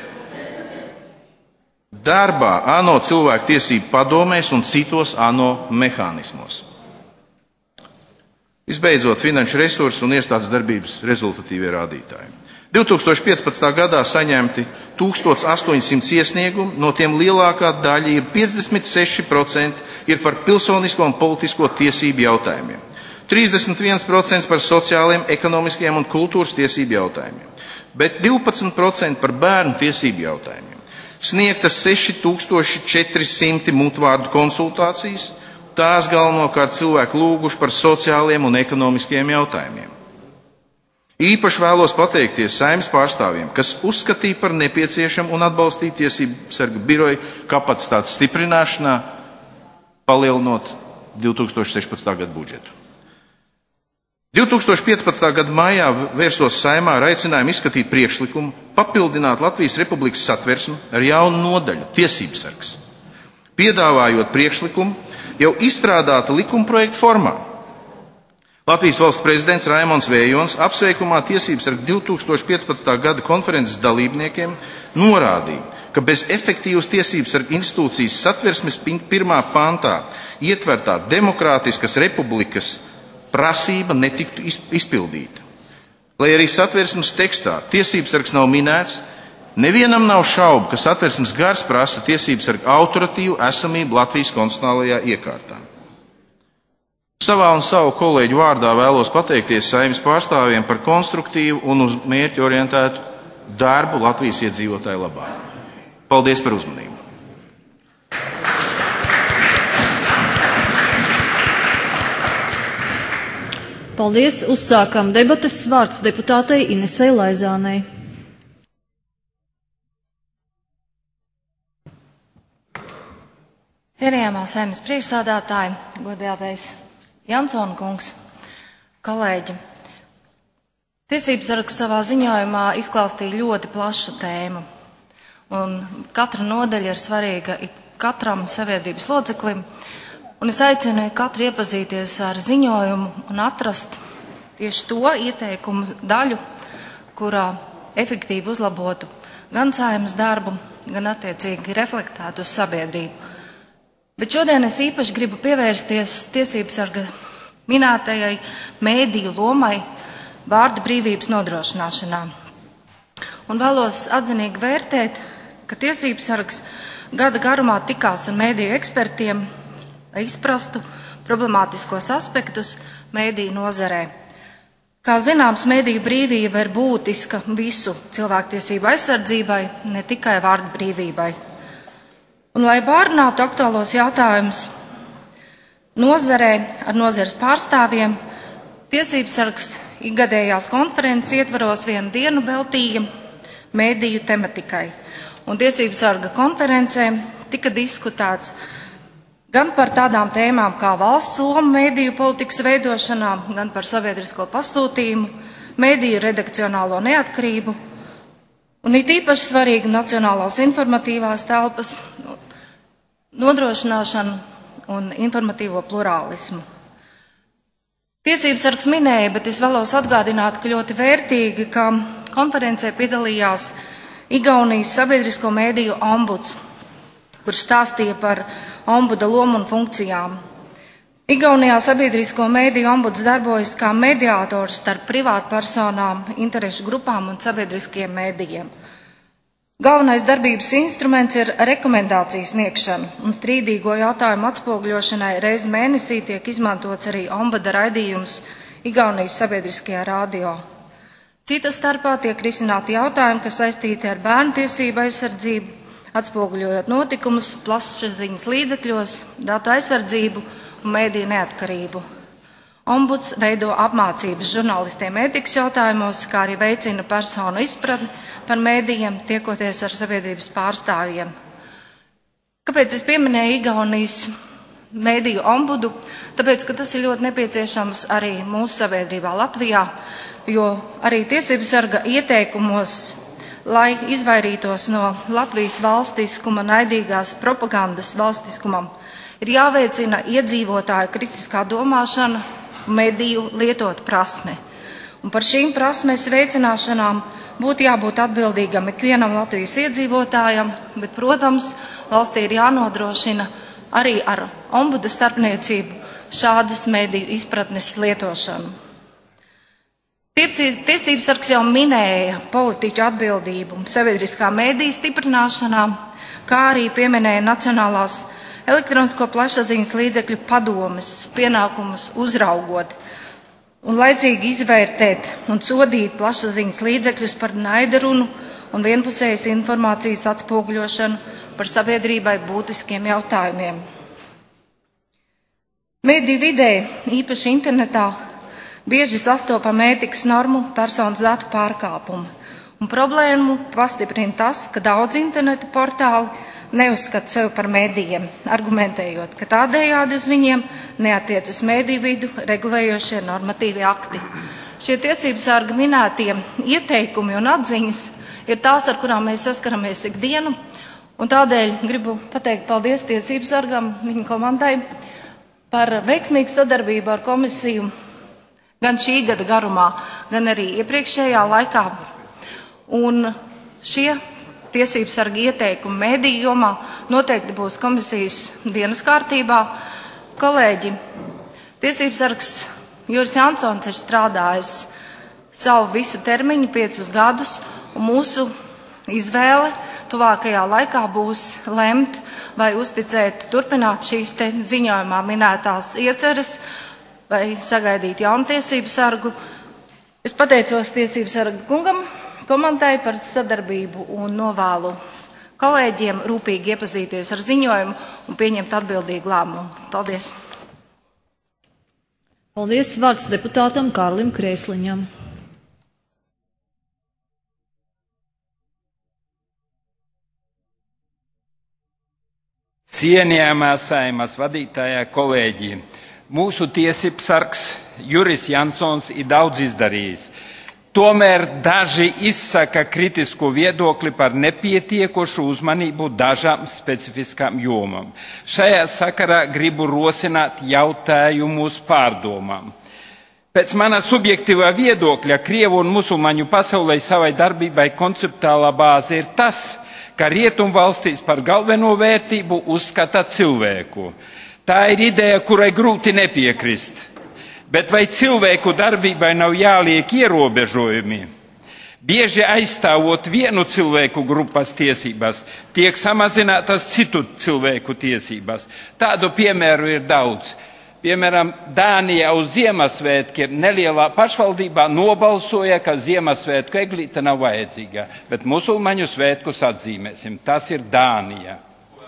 darbā ANO cilvēktiesību padomēs un citos ANO mehānismos. Visbeidzot, finanšu resursu un iestādes darbības rezultatīvie rādītāji. divi tūkstoši piecpadsmitā gadā saņemti tūkstoš astoņsimt iesniegumi, no tiem lielākā daļa ir piecdesmit seši procenti ir par pilsonisko un politisko tiesību jautājumiem, trīsdesmit viens procents par sociāliem, ekonomiskiem un kultūras tiesību jautājumiem, bet divpadsmit procenti par bērnu tiesību jautājumiem. Sniegtas seši tūkstoši četri simti mutvārdu konsultācijas, tās galvenokārt cilvēku lūguši par sociāliem un ekonomiskiem jautājumiem. Īpaši vēlos pateikties Saeimas pārstāvjiem, kas uzskatīja par nepieciešamu un atbalstīja Tiesību sarga biroja kapacitātes stiprināšanā, palielinot divi tūkstoši sešpadsmitā gada budžetu. divi tūkstoši piecpadsmitā gada maijā vērsos Saeimā ar aicinājumu izskatīt priekšlikumu, papildināt Latvijas Republikas satversmi ar jaunu nodaļu Tiesības sargs, piedāvājot priekšlikumu jau izstrādāta likumprojekta formā. Latvijas valsts prezidents Raimons Vējons apsveikumā Tiesības sarga divi tūkstoši piecpadsmitā gada konferences dalībniekiem norādīja, ka bez efektīvas tiesības sarga institūcijas Satversmes pirmā pantā ietvertā demokrātiskas republikas prasība netiktu izpildīta. Lai arī Satversmes tekstā tiesības sargs nav minēts, nevienam nav šaubu, ka Satversmes gars prasa tiesības sarga autoritīvu esamību Latvijas konstitucionālajā iekārtā. Savā un savu kolēģu vārdā vēlos pateikties Saeimas pārstāvjiem par konstruktīvu un uz mērķi orientētu darbu Latvijas iedzīvotāju labā. Paldies par uzmanību! Paldies! Uzsākam debates. Vārds deputātei Inesei Laizānei. Cienījamā Saeimas priekšsādātāja, godātais Jansona kungs, kolēģi. Tiesības sargs savā ziņojumā izklāstīja ļoti plašu tēmu, un katra nodaļa ir svarīga katram sabiedrības loceklim, un es aicinu katru iepazīties ar ziņojumu un atrast tieši to ieteikumu daļu, kurā efektīvi uzlabotu gan Saeimas darbu, gan attiecīgi reflektētu uz sabiedrību. Bet šodien es īpaši gribu pievērsties tiesības sarga minētajai mēdīju lomai vārda brīvības nodrošināšanā. Un vēlos atzinīgi vērtēt, ka tiesības sargs gada garumā tikās ar mēdīju ekspertiem, lai izprastu problemātiskos aspektus mēdīju nozarē. Kā zināms, mēdīju brīvība ir būtiska visu cilvēktiesību aizsardzībai, ne tikai vārda brīvībai. Un, lai pārunātu aktuālos jautājumus nozarē ar nozares pārstāvjiem, tiesības sargs ikgadējās konferences ietvaros vienu dienu veltīja mēdīju tematikai. Un tiesības sarga konferencē tika diskutēts gan par tādām tēmām kā valsts loma mēdīju politikas veidošanā, gan par sabiedrisko pasūtījumu, mēdīju redakcionālo neatkarību, un it īpaši svarīgi nacionālās informatīvās telpas nodrošināšanu un informatīvo plurālismu. Tiesības sargs minēja, bet es vēlos atgādināt, ka ļoti vērtīgi, ka konferencē piedalījās Igaunijas sabiedrisko mēdīju ombuds, kurš stāstīja par ombuda lomu un funkcijām. Igaunijā sabiedrisko mēdīju ombuds darbojas kā mediātors starp privātpersonām, interešu grupām un sabiedriskiem mēdījiem. Galvenais darbības instruments ir rekomendācijas sniegšana, un strīdīgo jautājumu atspoguļošanai reizi mēnesī tiek izmantots arī ombuda raidījums Igaunijas sabiedriskajā radio. Cita starpā tiek risināti jautājumi, kas saistīti ar bērnu tiesību aizsardzību, atspoguļojot notikumus plašsaziņas līdzekļos, datu aizsardzību un mēdīju neatkarību. Ombuds veido apmācības žurnālistiem ētikas jautājumos, kā arī veicina personu izpratni par mēdījiem, tiekoties ar sabiedrības pārstāvjiem. Kāpēc es pieminēju Igaunijas mēdīju ombudu? Tāpēc, ka tas ir ļoti nepieciešams arī mūsu sabiedrībā Latvijā, jo arī tiesības sarga ieteikumos, lai izvairītos no Latvijas valstiskuma, naidīgās propagandas valstiskumam, ir jāveicina iedzīvotāju kritiskā domāšana, mediju lietot prasme. Un par šīm prasmes veicināšanām būtu jābūt atbildīgam ikvienam Latvijas iedzīvotājam, bet, protams, valstī ir jānodrošina arī ar ombuda starpniecību šādas mediju izpratnes lietošanu. Tiesības sargs jau minēja politiķu atbildību sabiedriskā mediju stiprināšanā, kā arī pieminēja Nacionālās elektronisko plašsaziņas līdzekļu padomes pienākumus uzraugot un laicīgi izvērtēt un sodīt plašsaziņas līdzekļus par naidarunu un vienpusējas informācijas atspoguļošanu par sabiedrībai būtiskiem jautājumiem. Mediju vidē, īpaši internetā, bieži sastopam ētikas normu personas datu pārkāpumu, un problēmu pastiprina tas, ka daudz interneta portāli neuzskata sevi par medijiem, argumentējot, ka tādējādi uz viņiem neatiecas mediju vidu regulējošie normatīvi akti. Šie tiesības sarga minētie ieteikumi un atziņas ir tās, ar kurām mēs saskaramies ikdienu, un tādēļ gribu pateikt paldies tiesības sargam, viņa komandai, par veiksmīgu sadarbību ar komisiju gan šī gada garumā, gan arī iepriekšējā laikā. Un šie tiesību sarga ieteikumu mediju jomā noteikti būs komisijas dienas kārtībā. Kolēģi, tiesību sargs Juris Jansons ir strādājis savu visu termiņu, piecus gadus, un mūsu izvēle tuvākajā laikā būs lemt, vai uzticēt, turpināt šīs te ziņojumā minētās ieceres, vai sagaidīt jaunu tiesību sargu. Es pateicos tiesību sarga kungam, komandai par sadarbību un novēlu kolēģiem rūpīgi iepazīties ar ziņojumu un pieņemt atbildīgu lēmumu. Paldies! Paldies! Vārds deputātam Kārlim Krēsliņam. Cienījamā Saeimas vadītājā kolēģi, mūsu tiesību sargs Juris Jansons ir daudz izdarījis. Tomēr daži izsaka kritisku viedokli par nepietiekošu uzmanību dažām specifiskām jomām. Šajā sakarā gribu rosināt jautājumus pārdomām. Pēc mana subjektīvā viedokļa Krievu un musulmaņu pasaulē savai darbībai konceptuālā bāze ir tas, ka rietumvalstīs par galveno vērtību uzskata cilvēku. Tā ir ideja, kurai grūti nepiekrist. Bet vai cilvēku darbībai nav jāliek ierobežojumi? Bieži aizstāvot vienu cilvēku grupas tiesības, tiek samazinātas citu cilvēku tiesības. Tādu piemēru ir daudz. Piemēram, Dānijā uz Ziemassvētkiem nelielā pašvaldībā nobalsoja, ka Ziemassvētku eglīte nav vajadzīga, bet musulmaņu svētkus atzīmēsim. Tas ir Dānija.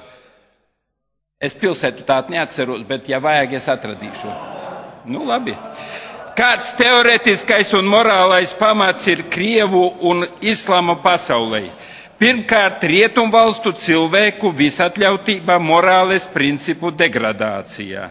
Es pilsētu tādu neatceros, bet ja vajag, es atradīšu. Nu, labi. Kāds teoretiskais un morālais pamats ir Krievu un islāma pasaulē? Pirmkārt, rietumvalstu cilvēku visatļautība morāles principu degradācijā.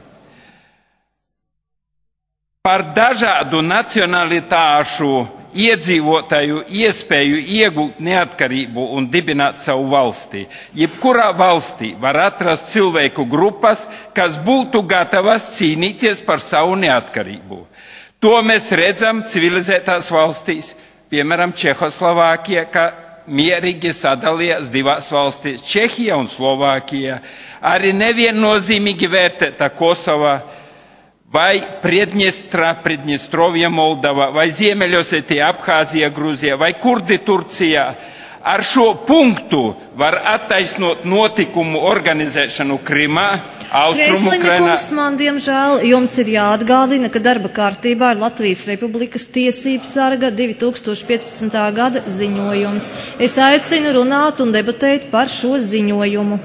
Par dažādu nacionalitāšu iedzīvotāju iespēju iegūt neatkarību un dibināt savu valsti. Jebkurā valstī var atrast cilvēku grupas, kas būtu gatavas cīnīties par savu neatkarību. To mēs redzam civilizētās valstīs, piemēram, Čehoslovākija, ka mierīgi sadalījās divās valstīs - Čehija un Slovākija, arī neviennozīmīgi vērtēta Kosova, vai Priedņestrā, Priedņestrovija, Moldova, vai Ziemeļosetija, Abhāzija, Grūzija, vai Kurdi Turcijā. Ar šo punktu var attaisnot notikumu organizēšanu Krimā, Austrumu Krēsliņa Ukrainā. kungs, man diemžēl jums ir jāatgādina, ka darba kārtībā ir Latvijas Republikas tiesību sarga divi tūkstoši piecpadsmitā gada ziņojums. Es aicinu runāt un debatēt par šo ziņojumu.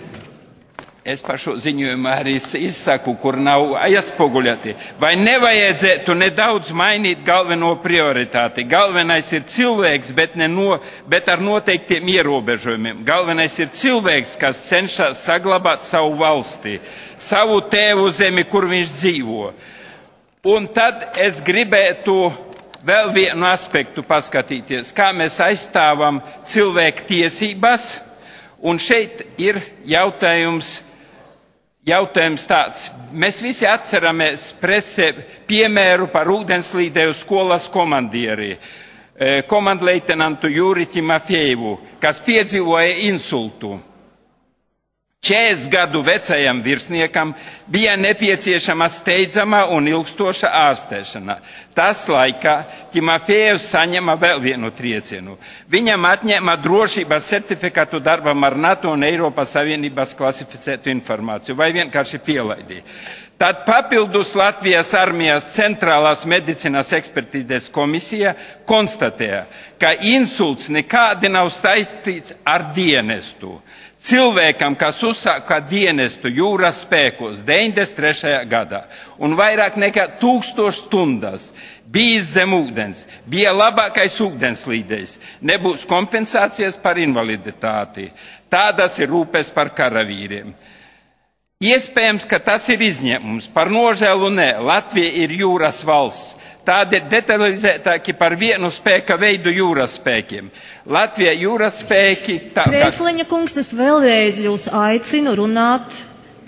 Es par šo ziņojumu arī izsaku, kur nav atspoguļoti. Vai nevajadzētu nedaudz mainīt galveno prioritāti? Galvenais ir cilvēks, bet, ne no, bet ar noteiktiem ierobežojumiem. Galvenais ir cilvēks, kas cenšas saglabāt savu valsti, savu tēvu zemi, kur viņš dzīvo. Un tad es gribētu vēl vienu aspektu paskatīties, kā mēs aizstāvam cilvēku tiesības. Un šeit ir jautājums. Jautājums tāds. Mēs visi atceramies presē piemēru par ūdenslīdēju skolas komandieri, komandleitenantu Juri Timofejevu, kas piedzīvoja insultu. četrdesmit gadu vecajam virsniekam bija nepieciešama steidzama un ilgstoša ārstēšana. Tas laikā Timofejevs saņēma vēl vienu triecienu. Viņam atņēma drošības certifikātu darbam ar NATO un Eiropas Savienības klasificētu informāciju, vai vienkārši pielaidīja. Tad papildus Latvijas armijas centrālās medicīnas ekspertīzes komisija konstatēja, ka insults nekādi nav saistīts ar dienestu. Cilvēkam, kas uzsāka dienestu jūras spēkos deviņdesmit trešajā gadā un vairāk nekā tūkstoš stundas bijis zem ūdens, bija labākais ūdenslīdējs, nebūs kompensācijas par invaliditāti. Tādas ir rūpes par karavīriem. Iespējams, ka tas ir izņēmums. Par nožēlu nē, Latvija ir jūras valsts. Tādi detalizētāki par vienu spēka veidu jūras spēkiem. Latvija jūras spēki... Tā, Krēsliņa kungs, es vēlreiz jūs aicinu runāt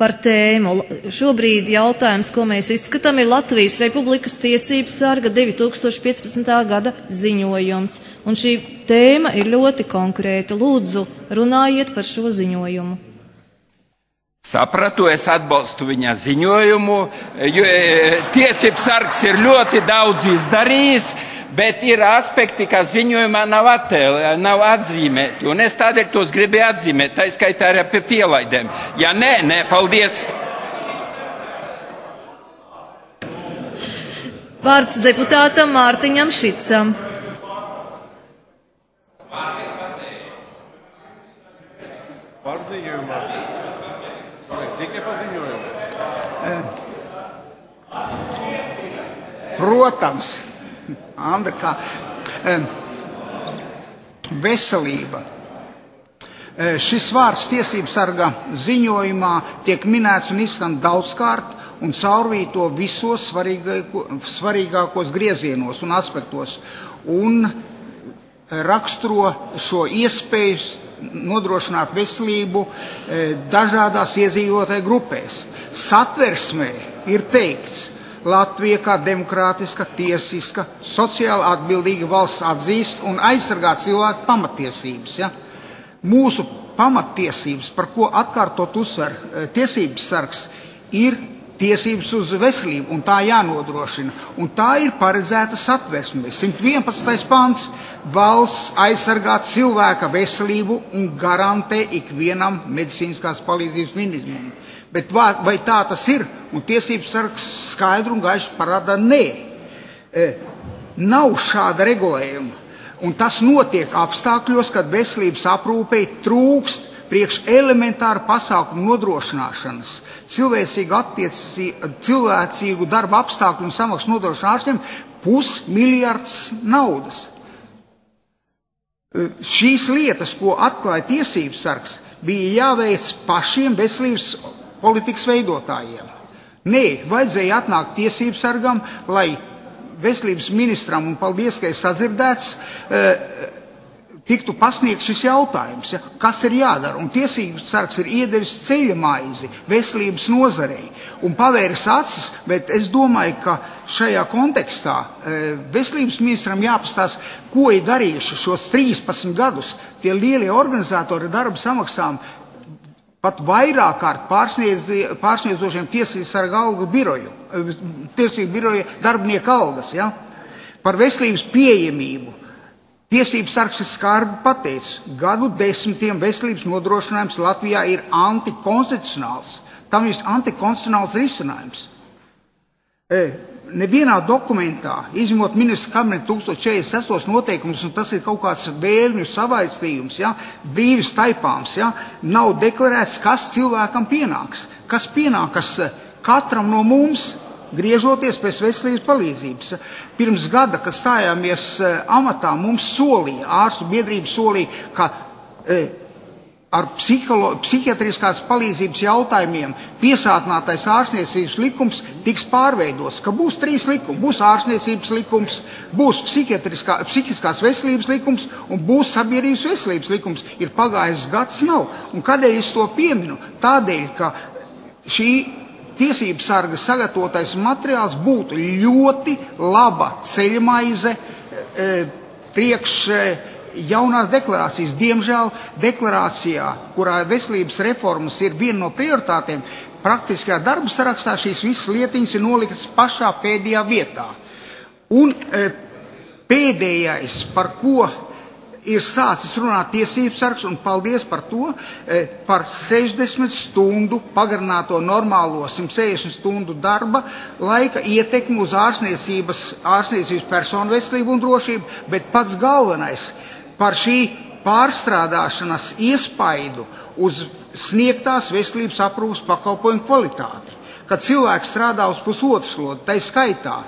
par tēmu. Šobrīd jautājums, ko mēs izskatām, ir Latvijas Republikas Tiesības sarga divi tūkstoši piecpadsmitā gada ziņojums. Un šī tēma ir ļoti konkrēta. Lūdzu, runājiet par šo ziņojumu. Sapratu, es atbalstu viņa ziņojumu, jo tiesības sargs ir ļoti daudz izdarījis, bet ir aspekti, kas ziņojumā nav, attēl, nav atzīmēti, un es tādēļ tos gribēju atzīmēt, tā skaitā arī pie pielaidēm. Ja nē, nē, paldies. Vārds deputātam Mārtiņam Šicam. Pārziņojumā. Tikai paziņojumu. Protams, Andra, kā veselība. Šis vārds tiesības sarga ziņojumā tiek minēts un izskan daudzkārt un caurvīto visos svarīgāko, svarīgākos griezienos un aspektos un raksturo šo iespēju nodrošināt veselību dažādās iedzīvotāju grupēs. Satversmē ir teikts, Latvija kā demokrātiska, tiesiska, sociāli atbildīga valsts atzīst un aizsargā cilvēku pamatiesības. Ja? Mūsu pamatiesības, par ko atkārtot uzsver tiesības sargs, ir tiesības uz veselību, un tā jānodrošina. Un tā ir paredzēta satversmē. simt vienpadsmitais pants valsts aizsargā cilvēka veselību un garantē ikvienam medicīniskās palīdzības minimumu. Bet vai, vai tā tas ir? Un tiesības sargs skaidru un gaišu parāda nē. E, nav šāda regulējuma. Un tas notiek apstākļos, kad veselības aprūpei trūkst priekš elementāru pasākumu nodrošināšanas, cilvēcīgu, attiecī, cilvēcīgu darba apstākļu un samaksu nodrošināšaniem pusmiljards naudas. Šīs lietas, ko atklāja tiesības sargs, bija jāveic pašiem veselības politikas veidotājiem. Nē, vajadzēja atnākt tiesības sargam, lai veselības ministram, un paldies, ka es sadzirdēts, tiktu pasniegts šis jautājums, ja, kas ir jādara. Un tiesības sargs ir iedevis ceļa maizi veselības nozarei un pavēris acis, bet es domāju, ka šajā kontekstā veselības ministram jāpastāsta, ko ir darījuši šos trīspadsmit gadus. Tie lielie organizatori darba samaksām pat vairāk kārt pārsniedz, pārsniedzošiem tiesības sarga algu biroju, tiesību biroja darbinieku algas. Ja? Par veselības pieejamību. Tiesības sargs ir skarbi pateicis, gadu desmitiem veselības nodrošinājums Latvijā ir antikonstitucionāls. Tam ir antikonstitucionāls risinājums. E, nevienā dokumentā, izņemot ministra kabineta tūkstoš četrdesmit sestos noteikumus, un tas ir kaut kāds vēlmju savaistījums, ja, brīvis taipāms, ja, nav deklarēts, kas cilvēkam pienāks. Kas pienākas katram no mums, griežoties pēc veselības palīdzības. Pirms gada, kad stājāmies amatā, mums solīja, ārstu biedrība solīja, ka e, ar psiholo, psihiatriskās palīdzības jautājumiem piesātinātais ārstniecības likums tiks pārveidots, ka būs trīs likumi. Būs ārstniecības likums, būs psihiskās veselības likums un būs sabiedrības veselības likums. Ir pagājis gads, nav. Un kādēļ es to pieminu? Tādēļ, ka šī tiesības sarga sagatavotais materiāls būtu ļoti laba ceļmaize e, priekš e, jaunās deklarācijas. Diemžēl deklarācijā, kurā veselības reformas ir viena no prioritātēm, praktiskajā darba sarakstā šīs visas lietiņas ir noliktas pašā pēdējā vietā. Un e, pēdējais, par ko ir sācis runāt tiesības sargs, un paldies par to, par sešdesmit stundu pagarināto normālo simt sešdesmit stundu darba laika ietekmi uz ārstniecības, ārstniecības personu veselību un drošību, bet pats galvenais par šī pārstrādāšanas iespaidu uz sniegtās veselības aprūpas pakalpojumu kvalitāti. Kad cilvēks strādā uz pusotru slodu, tai skaitā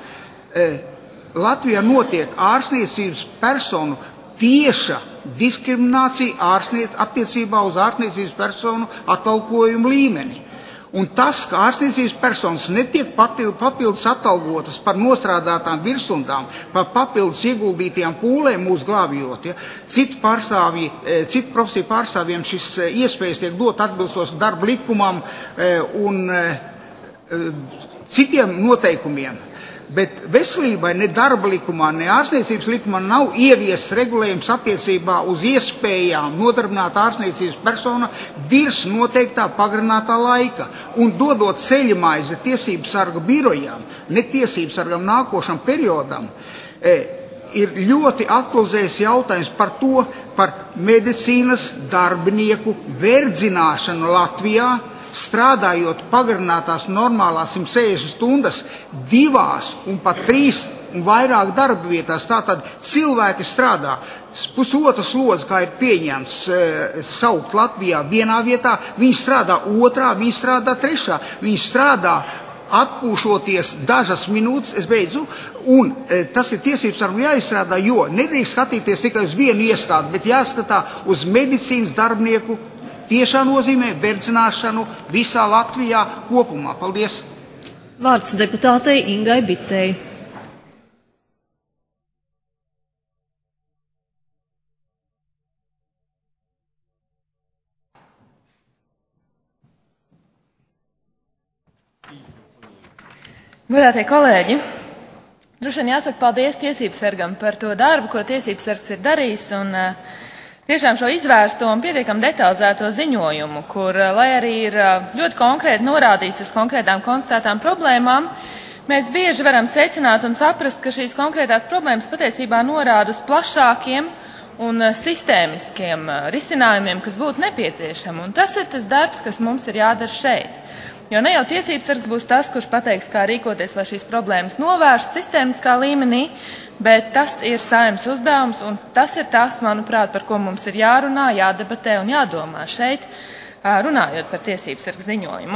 Latvijā notiek ārstniecības personu tieša diskriminācija ārstniec, attiecībā uz ārstniecības personu atalgojumu līmeni. Un tas, ka ārstniecības personas netiek papildus atalgotas par nostrādātām virsstundām, par papildus ieguldītajām pūlēm mūs glābjot, ja, citu, pārstāvji, citu profesiju pārstāvjiem šis iespējas tiek dot atbilstoši darba likumam un citiem noteikumiem. Bet veselībai ne darba likumā, ne ārstniecības likumā nav ieviests regulējums attiecībā uz iespējām nodarbināt ārstniecības personu virs noteiktā pagarinātā laika. Un dodot ceļamaizi tiesību sarga birojām, ne tiesību sargam nākošam periodam, e, ir ļoti aktualizējis jautājums par to, par medicīnas darbinieku verdzināšanu Latvijā, strādājot pagarinātās normālās simt sešdesmit stundas divās un pat trīs un vairāk darba vietās. Tātad cilvēki strādā pusotras slodzes, kā ir pieņemts e, saukt Latvijā vienā vietā, viņi strādā otrā, viņi strādā trešā, viņi strādā atpūšoties dažas minūtes, es beidzu, un e, tas ir tiesības sargam jāizstrādā, jo nedrīkst skatīties tikai uz vienu iestādi, bet jāskatā uz medicīnas darbinieku tiešā nozīmē verdzināšanu visā Latvijā kopumā. Paldies! Vārds deputātei Ingai Bitei. Godātie kolēģi, droši vien jāsaka paldies tiesības sargam par to darbu, ko tiesības sargs ir darījis, un uh, tiešām šo izvērsto un pietiekam detalizēto ziņojumu, kur, lai arī ir ļoti konkrēti norādīts uz konkrētām konstatētām problēmām, mēs bieži varam secināt un saprast, ka šīs konkrētās problēmas patiesībā norāda uz plašākiem un sistēmiskiem risinājumiem, kas būtu nepieciešami. Un tas ir tas darbs, kas mums ir jādara šeit. Jo ne jau tiesības sargs būs tas, kurš pateiks, kā rīkoties, lai šīs problēmas novērstu sistēmiskā līmenī, bet tas ir Saeimas uzdevums, un tas ir tas, manuprāt, par ko mums ir jārunā, jādebatē un jādomā šeit, runājot par tiesības sarga ziņojumu.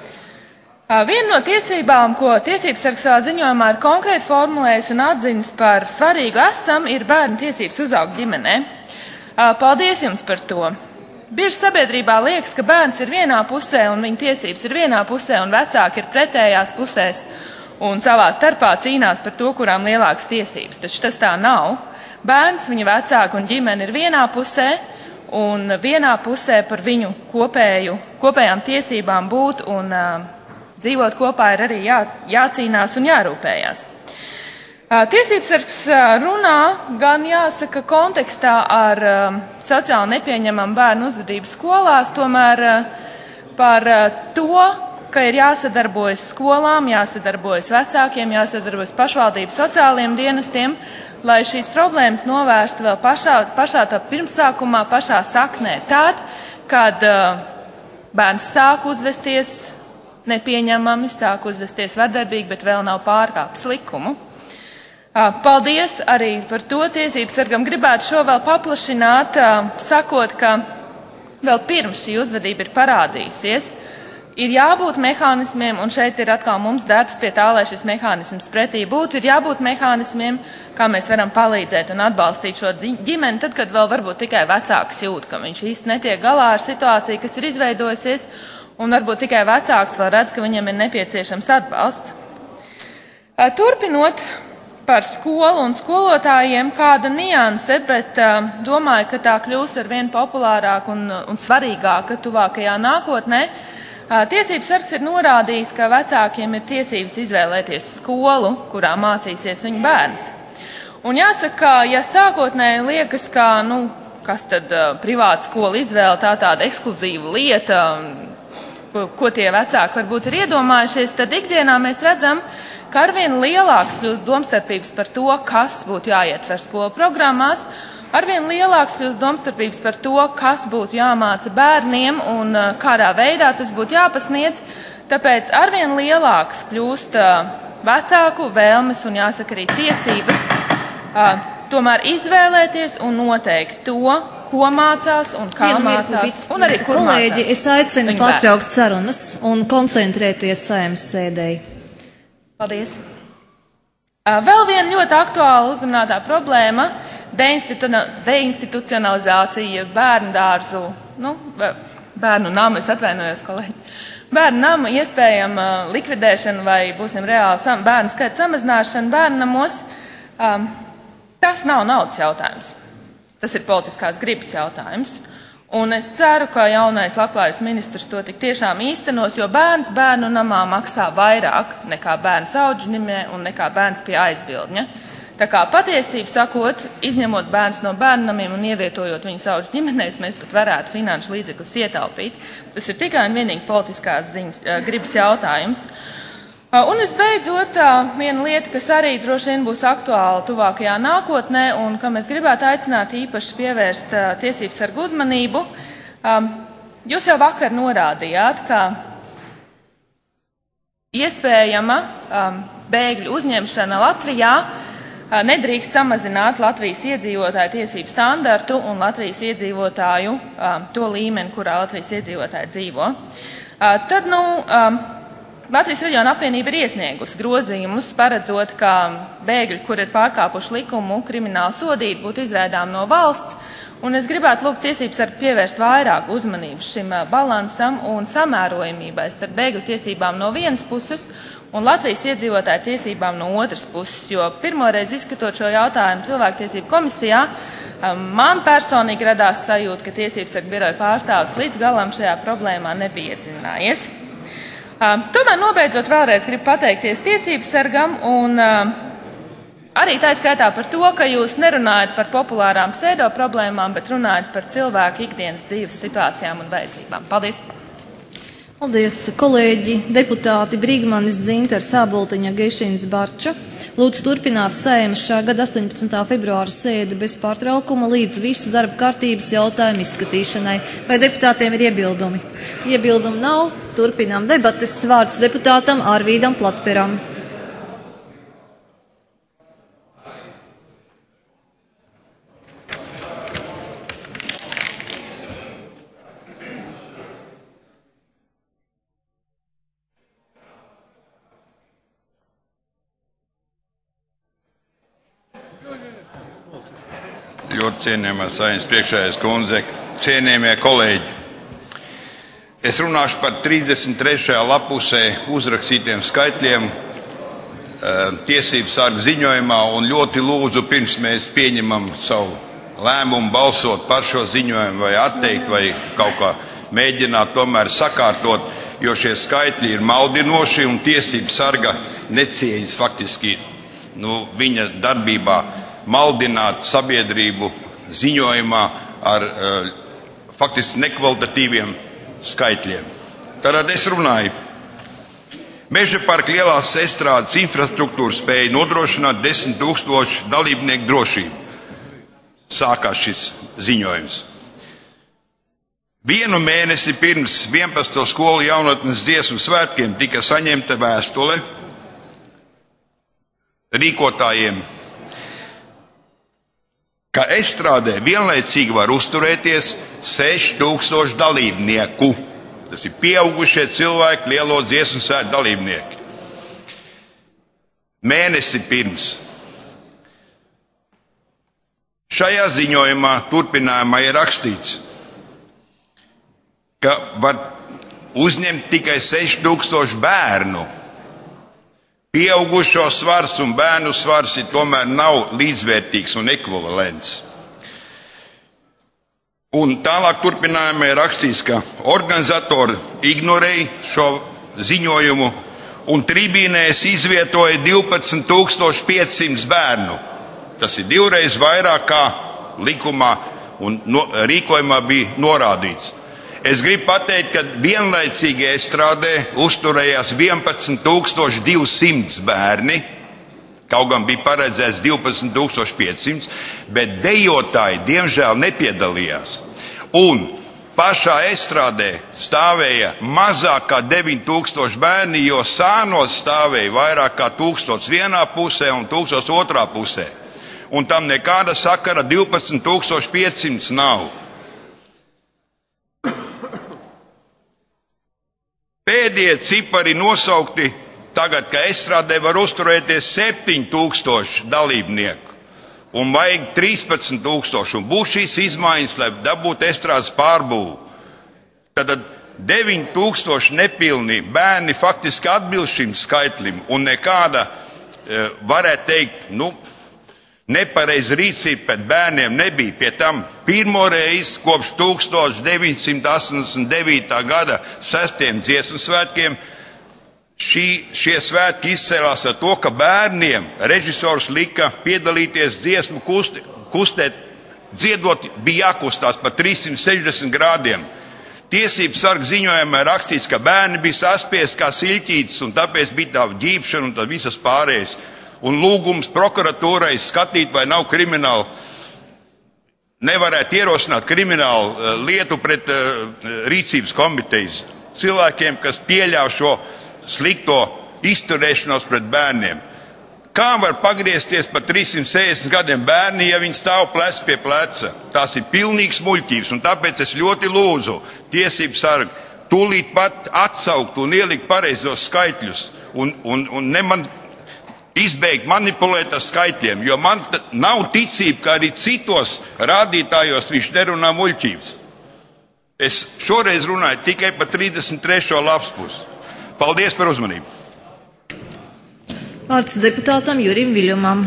Viena no tiesībām, ko tiesības sargs savā ziņojumā ir konkrēti formulējis un atzinis par svarīgu esam, ir bērnu tiesības uzaugt ģimenē. Paldies jums par to! Bieži sabiedrībā liekas, ka bērns ir vienā pusē un viņa tiesības ir vienā pusē un vecāki ir pretējās pusēs un savā starpā cīnās par to, kurām lielākas tiesības. Taču tas tā nav. Bērns, viņa vecāki un ģimene ir vienā pusē un vienā pusē par viņu kopēju, kopējām tiesībām būt un uh, dzīvot kopā ir arī jā, jācīnās un jārūpējās. Tiesības sargs runā gan jāsaka kontekstā ar uh, sociāli nepieņemamu bērnu uzvedību skolās, tomēr uh, par uh, to, ka ir jāsadarbojas skolām, jāsadarbojas vecākiem, jāsadarbojas pašvaldības sociālajiem dienestiem, lai šīs problēmas novērstu vēl pašā, pašā tā pirmsākumā, pašā saknē. Tad, kad uh, bērns sāk uzvesties nepieņemami, sāk uzvesties vardarbīgi, bet vēl nav pārkāpis likumu. Paldies arī par to. Tiesības sargam gribētu šo vēl paplašināt, sakot, ka vēl pirms šī uzvedība ir parādījusies, ir jābūt mehānismiem, un šeit ir atkal mums darbs pie tā, lai šis mehānisms pretī būtu, ir jābūt mehānismiem, kā mēs varam palīdzēt un atbalstīt šo ģimeni, tad, kad vēl varbūt tikai vecāks jūt, ka viņš īsti netiek galā ar situāciju, kas ir izveidojusies, un varbūt tikai vecāks vēl redz, ka viņam ir nepieciešams atbalsts. Turpinot, par skolu un skolotājiem kāda nianse, bet uh, domāju, ka tā kļūs ar vien populārāk un, un svarīgāka tuvākajā nākotnē. Uh, tiesības sargs ir norādījis, ka vecākiem ir tiesības izvēlēties skolu, kurā mācīsies viņa bērns. Un jāsaka, ja sākotnēji liekas, ka, nu, kas tad uh, privāta skola izvēle, tā tāda ekskluzīva lieta, ko, ko tie vecāki varbūt ir iedomājušies, tad ikdienā mēs redzam, ka arvien lielāks kļūst domstarpības par to, kas būtu jāietver skolu programmās, arvien lielāks kļūst domstarpības par to, kas būtu jāmāca bērniem un kādā veidā tas būtu jāpasniedz, tāpēc arvien lielāks kļūst vecāku vēlmes un jāsaka arī tiesības tomēr izvēlēties un noteikt to, ko mācās un kā Vienu mācās un arī kur kolēģi, mācās. Es aicinu pārtraukt sarunas un koncentrēties Saeimas sēdēji. Paldies. Vēl viena ļoti aktuāla uzrunātā problēma – deinstitucionalizācija bērnu dārzu, nu, bērnu namu, es atvainojos, kolēģi, bērnu namu iespējama likvidēšana vai, būsim reāli, sam, bērnu skaita samazināšana bērnu namos, um, tas nav naudas jautājums. Tas ir politiskās gribas jautājums. Un es ceru, ka jaunais labklājības ministrs to tik tiešām īstenos, jo bērns bērnu namā maksā vairāk nekā bērns audžņimē un nekā bērns pie aizbildņa. Tā kā patiesību sakot, izņemot bērns no bērnamiem un ievietojot viņus audžu ģimenēs, mēs pat varētu finanšu līdzekļus ietaupīt. Tas ir tikai un vienīgi politiskās ziņas, gribas jautājums. Un visbeidzot, viena lieta, kas arī droši vien būs aktuāla tuvākajā nākotnē un kam es gribētu aicināt īpaši pievērst tiesības sargu uzmanību. Jūs jau vakar norādījāt, ka iespējama bēgļu uzņemšana Latvijā nedrīkst samazināt Latvijas iedzīvotāju tiesību standartu un Latvijas iedzīvotāju to līmeni, kurā Latvijas iedzīvotāji dzīvo. Tad, nu, Latvijas reģiona apvienība ir iesniegusi grozījumus, paredzot, ka bēgļi, kur ir pārkāpuši likumu, krimināli sodīti, būtu izraidām no valsts, un es gribētu lūgt tiesības sargu pievērst vairāk uzmanības šim balansam un samērojamībai starp bēgļu tiesībām no vienas puses un Latvijas iedzīvotāju tiesībām no otras puses, jo pirmoreiz izskatot šo jautājumu cilvēktiesību komisijā, man personīgi radās sajūta, ka tiesības sargu biroja pārstāvis līdz galam šajā problēmā nebija iedziļinājies. Tomēr nobeidzot vēlreiz gribu pateikties tiesības sargam un arī tā skaitā par to, ka jūs nerunājat par populārām pseido problēmām, bet runājat par cilvēku ikdienas dzīves situācijām un vajadzībām. Paldies! Paldies, kolēģi, deputāti Brīgmanis, Dzinters, Āboltiņa, Geišīns, Barča. Lūdzu turpināt Saeimas šā gada astoņpadsmitā februāra sēdi bez pārtraukuma līdz visu darba kārtības jautājumu izskatīšanai. Vai deputātiem ir iebildumi? Iebildumi nav. Turpinām debates. Vārds deputātam Arvīdam Platperam. Ļoti cienījamā Saeimas priekšsēdētājas kundze, cienījamie kolēģi. Es runāšu par trīsdesmit trešajā lapusē uzrakstītiem skaitļiem tiesību sarga ziņojumā un ļoti lūdzu, pirms mēs pieņemam savu lēmumu balsot par šo ziņojumu vai atteikt vai kaut kā mēģināt tomēr sakārtot, jo šie skaitļi ir maldinoši un tiesību sarga necieņas faktiski nu, viņa darbībā maldināt sabiedrību ziņojumā ar uh, faktiski nekvalitatīviem skaitļiem. Tātad es runāju. Meža parka lielās estrādes infrastruktūra spēja nodrošināt desmit tūkstošu dalībnieku drošību. Sākās šis ziņojums. Vienu mēnesi pirms vienpadsmito skolu jaunatnes dziesmu svētkiem tika saņemta vēstule rīkotājiem, ka estrādē vienlaicīgi var uzturēties seši tūkstoši dalībnieku. Tas ir pieaugušie cilvēki, lielo dziesmu svētku dalībnieki. Mēnesi pirms. Šajā ziņojumā turpinājumā ir rakstīts, ka var uzņemt tikai seši tūkstoši bērnu. Pieaugušo svars un bērnu svars ir tomēr nav līdzvērtīgs un ekvivalents. Un tālāk turpinājumā ir rakstīts, ka organizatori ignorēja šo ziņojumu un tribīnēs izvietoja divpadsmit tūkstoši piecsimt bērnu. Tas ir divreiz vairāk kā likumā un no, rīkojumā bija norādīts. Es gribu pateikt, ka vienlaicīgi estrādē uzturējās vienpadsmit tūkstoši divsimt bērni, kaut gan bija paredzēts divpadsmit tūkstoši piecsimt, bet dejotāji diemžēl nepiedalījās. Un pašā estrādē stāvēja mazāk kā deviņi tūkstoši bērni, jo sānos stāvēja vairāk kā tūkstots vienā pusē un tūkstots otrā pusē. Un tam nekāda sakara divpadsmit tūkstoši piecsimt nav. Pēdējie cipari nosaukti tagad, ka estrādē var uzturēties septiņi tūkstoši dalībnieku un vajag trīspadsmit tūkstoši un būs šīs izmaiņas, lai dabūtu estrādes pārbūvu. Tad deviņi tūkstoši nepilni bērni faktiski atbilst šim skaitlim, un nekāda, varētu teikt, nu, nepareiza rīcība pret bērniem nebija. Pie tam pirmo reizi kopš tūkstoš deviņsimt astoņdesmit devītā gada sestiem dziesmu svētkiem šī, šie svētki izcēlās ar to, ka bērniem režisors lika piedalīties dziesmu kust, kustēt, dziedot bija jākustās pa trīssimt sešdesmit grādiem. Tiesību sarga ziņojumā rakstīts, ka bērni bija saspiesti kā siļķītis, un tāpēc bija tā ģīpšana un tā visas pārējais. Un lūgums prokuratūrai skatīt, vai nav krimināla, nevarētu ierosināt kriminālu uh, lietu pret uh, rīcības komitejas cilvēkiem, kas pieļauj šo slikto izturēšanos pret bērniem. Kā var pagriezties par trīssimt sešdesmit gadiem bērni, ja viņi stāv plec pie pleca? Tās ir pilnīgs muļķības, un tāpēc es ļoti lūdzu tiesību sargu tūlīt pat atsaukt un ielikt pareizos skaitļus, un, un, un ne man izbeigt manipulēt ar skaitļiem, jo man nav ticība, ka arī citos rādītājos viņš nerunā muļķības. Es šoreiz runāju tikai par trīsdesmit trešo lapspusi. Paldies par uzmanību. Vārds deputātam Jurim Viļumam.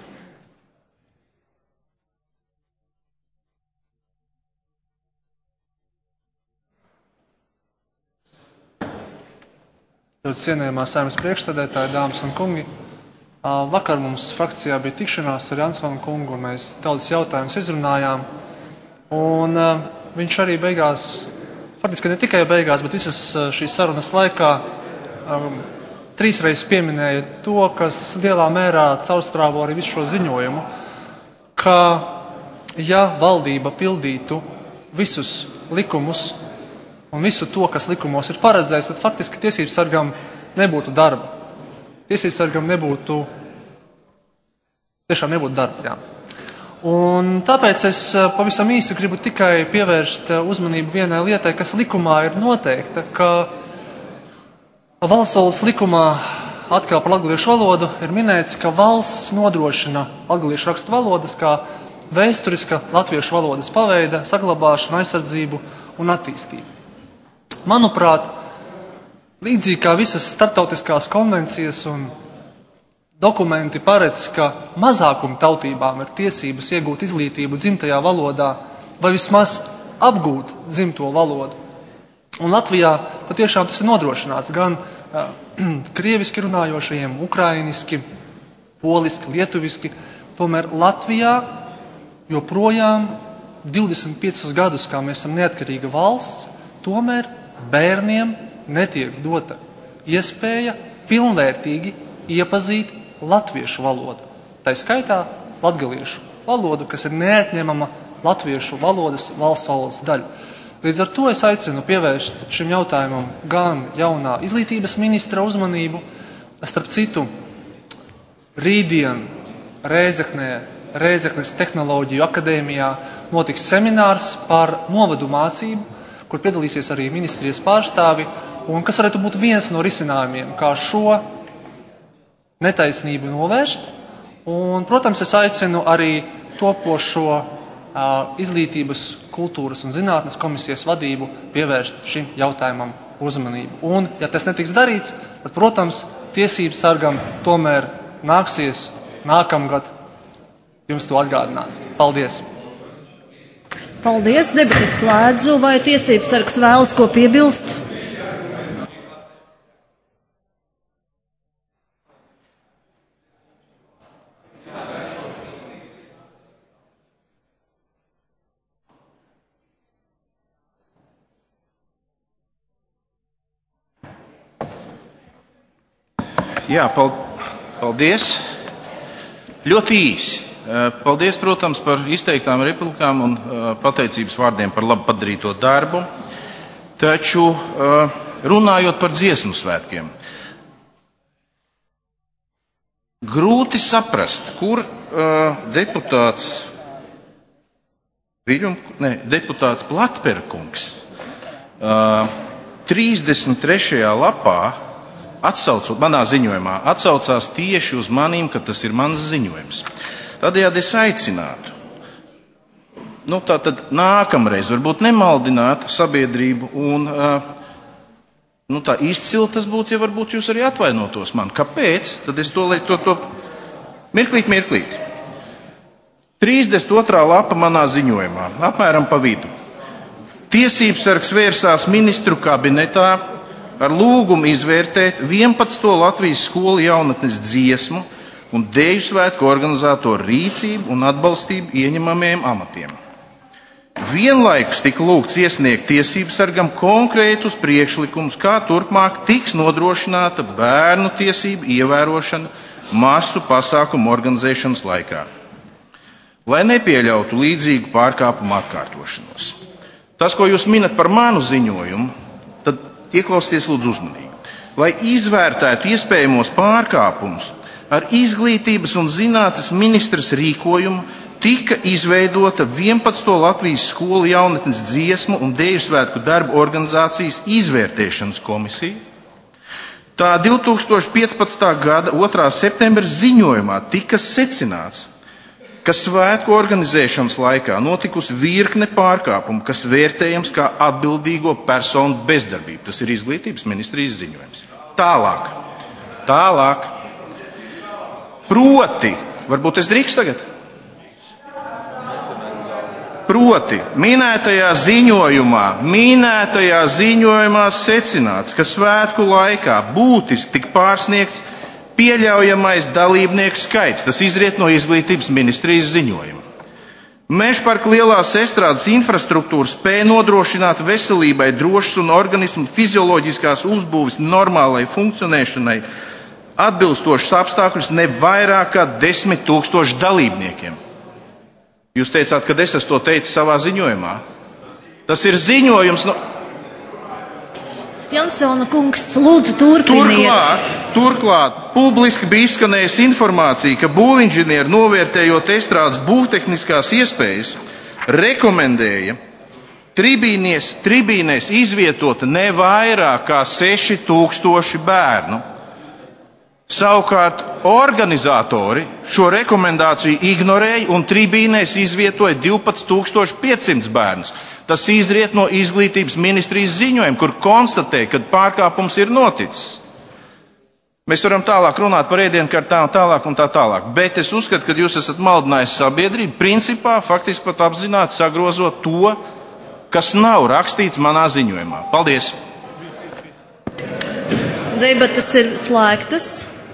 Cienējamā Saeimas priekšsēdētāja, dāmas un kungi. Vakar mums frakcijā bija tikšanās ar Jansonu kungu, un mēs daudz jautājumus izrunājām. Un uh, viņš arī beigās, faktiski ne tikai beigās, bet visas šīs sarunas laikā um, trīsreiz pieminēja to, kas lielā mērā caurstrāvo arī visu šo ziņojumu, ka ja valdība pildītu visus likumus un visu to, kas likumos ir paredzēts, tad faktiski tiesību sargam nebūtu darba. Tiesību sargam nebūtu, tiešām nebūtu darba, jā. Un tāpēc es pavisam īsi gribu tikai pievērst uzmanību vienai lietai, kas likumā ir noteikta, ka valsts valodas likumā atkal par latgaliešu valodu ir minēts, ka valsts nodrošina latgaliešu rakstu valodas kā vēsturiska latviešu valodas paveida, saglabāšanu, aizsardzību un attīstību. Manuprāt, līdzīgi kā visas starptautiskās konvencijas un dokumenti paredz, ka mazākuma tautībām ir tiesības iegūt izglītību dzimtajā valodā vai vismaz apgūt dzimto valodu. Un Latvijā patiešām tas ir nodrošināts gan uh, krieviski runājošajiem, ukrainiski, poliski, lietuviski. Tomēr Latvijā joprojām divdesmit piecus gadus, kā mēs esam neatkarīga valsts, tomēr bērniem netiek dota iespēja pilnvērtīgi iepazīt latviešu valodu. Tā skaitā latgaliešu valodu, kas ir neatņemama latviešu valodas valsts valodas daļa. Līdz ar to es aicinu pievērst šim jautājumam gan jaunā izglītības ministra uzmanību, starp citu, rītdien Rēzeknē, Rēzeknes tehnoloģiju akadēmijā notiks seminārs par novadu mācību, kur piedalīsies arī ministrijas pārstāvi, un kas varētu būt viens no risinājumiem, kā šo netaisnību novērst. Un, protams, es aicinu arī topošo uh, izglītības, kultūras un zinātnes komisijas vadību pievērst šim jautājumam uzmanību. Un, ja tas netiks darīts, tad, protams, tiesību sargam tomēr nāksies nākamgad jums to atgādināt. Paldies! Paldies, debates slēdzu. Vai tiesības sargs vēlas ko piebilst? Jā, paldies. Ļoti īsi. Paldies, protams, par izteiktām replikām un pateicības vārdiem par labi padarīto darbu. Taču runājot par dziesmu svētkiem, grūti saprast, kur deputāts Viļum, ne, deputāts Platperkungs trīsdesmit trešajā lapā atsaucot, manā ziņojumā atsaucās tieši uz manīm, ka tas ir mans ziņojums. Tādējādi es aicinātu nu, tā tad nākamreiz varbūt nemaldināt sabiedrību un nu, tā izcili tas būtu, ja varbūt jūs arī atvainotos man. Kāpēc? Tad es to, to, to mirklīt, mirklīt. trīsdesmit otrā lapa manā ziņojumā, apmēram pa vidu. Tiesībsargs vērsās ministru kabinetā ar lūgumu izvērtēt vienpadsmito Latvijas skolu jaunatnes dziesmu un dēļu svētku organizatoru rīcību un atbalstību ieņemamiem amatiem. Vienlaikus tika lūgts iesniegt tiesībsargam konkrētus priekšlikumus, kā turpmāk tiks nodrošināta bērnu tiesību ievērošana masu pasākumu organizēšanas laikā, lai nepieļautu līdzīgu pārkāpumu atkārtošanos. Tas, ko jūs minat par manu ziņojumu, tad ieklausieties lūdzu uzmanīgi. Lai izvērtētu iespējamos pārkāpumus, ar izglītības un zinātnes ministras rīkojumu tika izveidota vienpadsmito Latvijas skolu jaunatnes dziesmu un dēļu svētku darbu organizācijas izvērtēšanas komisija. Tā divi tūkstoši piecpadsmitā gada otrā septembra ziņojumā tika secināts, ka svētku organizēšanas laikā notikusi virkne pārkāpumu, kas vērtējams kā atbildīgo personu bezdarbību. Tas ir izglītības ministrijas ziņojums. Tālāk. Tālāk. Proti, varbūt es drīkst tagad? Proti, minētajā ziņojumā, minētajā ziņojumā secināts, ka svētku laikā būtiski tika pārsniegts pieļaujamais dalībnieku skaits. Tas izriet no izglītības ministrijas ziņojuma. Mežparka lielās estrādes infrastruktūra spēja nodrošināt veselībai drošas un organismu fizioloģiskās uzbūves normālai funkcionēšanai atbilstošas apstākļus ne vairāk kā desmit tūkstoši dalībniekiem. Jūs teicāt, ka es esmu to teicis savā ziņojumā. Tas ir ziņojums no... Jansona kungs, lūdzu turpiniet. Turklāt, turklāt publiski bija izskanējusi informācija, ka būvinženieri novērtējot estrādes būvtehniskās iespējas, rekomendēja tribīnēs, tribīnēs izvietot ne vairāk kā seši tūkstoši bērnu. Savukārt organizatori šo rekomendāciju ignorēja un tribīnēs izvietoja divpadsmit tūkstoši piecsimt bērnus. Tas izriet no izglītības ministrijas ziņojuma, kur konstatē, ka pārkāpums ir noticis. Mēs varam tālāk runāt par ēdienkartām, tālāk un tā tālāk. Bet es uzskatu, ka jūs esat maldinājis sabiedrību, principā faktiski pat apzināti sagrozot to, kas nav rakstīts manā ziņojumā. Paldies! Debates ir slēgtas.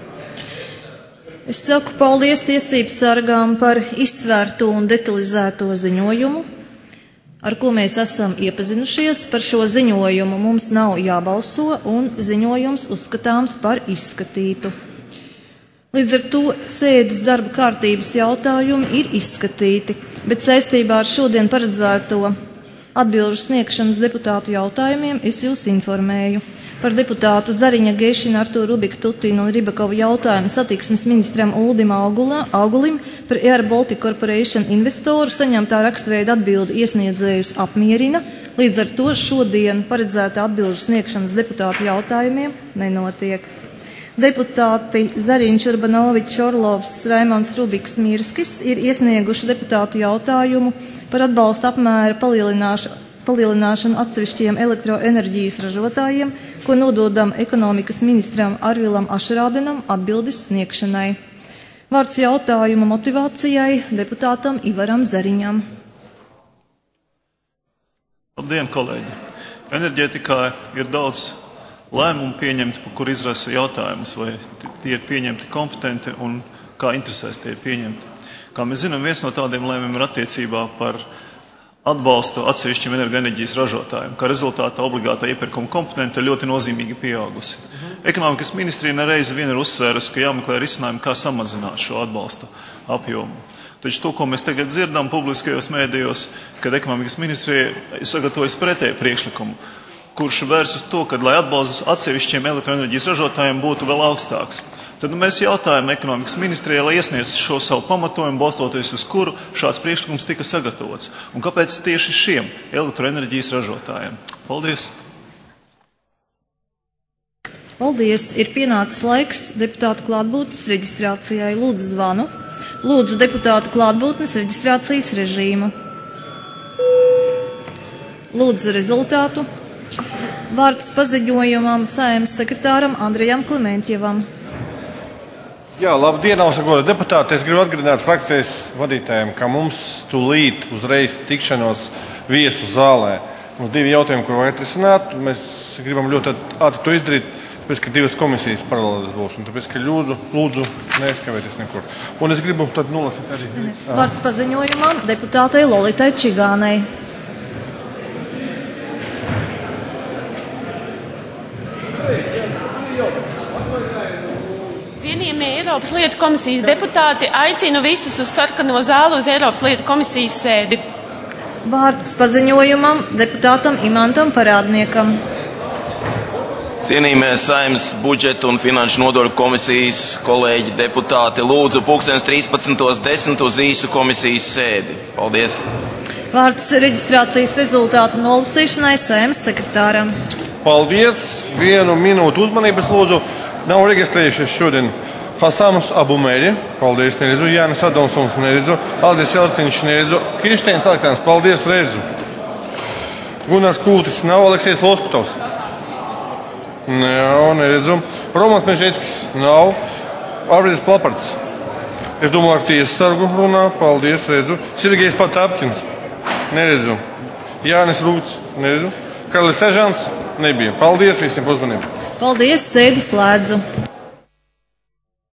Es saku paldies tiesības sargām par izsvērto un detalizēto ziņojumu, ar ko mēs esam iepazinušies. Par šo ziņojumu mums nav jābalso un ziņojums uzskatāms par izskatītu. Līdz ar to sēdes darba kārtības jautājumi ir izskatīti, bet saistībā ar šodien paredzēto atbilžu sniegšanas deputātu jautājumiem es jūs informēju. Par deputātu Zariņa Gešina, Artūru Rubiku Tutinu un Ribakovu jautājumu satiksmes ministram Uldim Augulim par Air Baltic Corporation investoru saņemtā rakstveida atbildi iesniedzējus apmierina. Līdz ar to šodien paredzēta atbilžu sniegšanas deputātu jautājumiem nenotiek. Deputāti Zariņš, Urbanovičs, Orlovs, Raimons Rubiks, Mirskis ir iesnieguši deputātu jautājumu par atbalsta apmēra palielināšanu palielināšanu atsevišķiem elektroenerģijas ražotājiem, ko nododam ekonomikas ministram Arvilam Ašerādenam atbildes sniegšanai. Vārds jautājuma motivācijai deputātam Ivaram Zariņam. Labdien, kolēģi! Enerģētikā ir daudz lēmumu pieņemti, par kur izrasa jautājumus, vai tie ir pieņemti kompetenti un kā interesēs tie ir pieņemti. Kā mēs zinām, viens no tādiem lēmumiem ir attiecībā par atbalstu atsevišķiem energoenerģijas ražotājiem, kā rezultātā obligātā iepirkuma komponente ļoti nozīmīgi pieaugusi. Ekonomikas ministrija nereizi vien ir uzsvērusi, ka jāmeklē risinājumi, kā samazināt šo atbalstu apjomu. Taču to, ko mēs tagad dzirdam publiskajos mēdījos, kad ekonomikas ministrija sagatavojas pretēju priekšlikumu, kurš vērs uz to, ka, lai atbalsts atsevišķiem elektroenerģijas ražotājiem būtu vēl augstāks. Tad mēs jautājam ekonomikas ministrijai, lai iesniedz šo savu pamatojumu, balstoties uz kuru šāds priekšlikums tika sagatavots. Un kāpēc tieši šiem elektroenerģijas ražotājiem? Paldies! Paldies! Ir pienācis laiks deputātu klātbūtnes reģistrācijai. Lūdzu zvanu. Lūdzu deputātu klātbūtnes reģistrācijas režīmu. Lūdzu rezultātu. Vārds paziņojumam Saeimas sekretāram Andrijam Klimentjevam. Jā, labdien, augstākos deputāti. Es gribu atgādināt frakcijas vadītājiem, ka mums tūlīt uzreiz tikšanos viesu zālē. Mums divi jautājumi, kur vajag risināt. Mēs gribam ļoti ātri to izdarīt, tāpēc, ka divas komisijas paralēlas būs. Un tāpēc, ka ļūdu, lūdzu neizkavēties nekur. Un es gribu tad nolasīt arī. Vārds paziņojumam deputātei Lolitai Čigānei. Cienījamie Eiropas lietu komisijas deputāti, aicinu visus uz sarkano zāli uz Eiropas lietu komisijas sēdi. Vārds paziņojumam deputātam Imantam Parādniekam. Cienījamie Saeimas budžeta un finanšu nodokļu komisijas kolēģi deputāti, lūdzu pulkstens trīspadsmitos desmit uz īsu komisijas sēdi. Paldies! Vārds reģistrācijas rezultātu nolasīšanai Saeimas sekretāram. Paldies! Vienu minūtu uzmanības lūdzu. Nav reģistrējušies šodien Hasams Abumēļi. Paldies, neredzu. Jānis Adamsons, neredzu. Aldis Jelciņš, neredzu. Krištēns Aleksandrs, paldies, redzu. Gunārs Kūtis, nav. Aleksijs Loskutovs. Nav, neredzu. Romans Mežeckis, nav. Arvidis Plapards. Es domāju, ka tiesas sargu runā. Paldies, redzu. Sirgejs Patapkins, neredzu. Jānis Rūts, neredzu. Karlis Sežants, nebija. Paldies visiem par uzmanību. Paldies, sēdi slēdzu.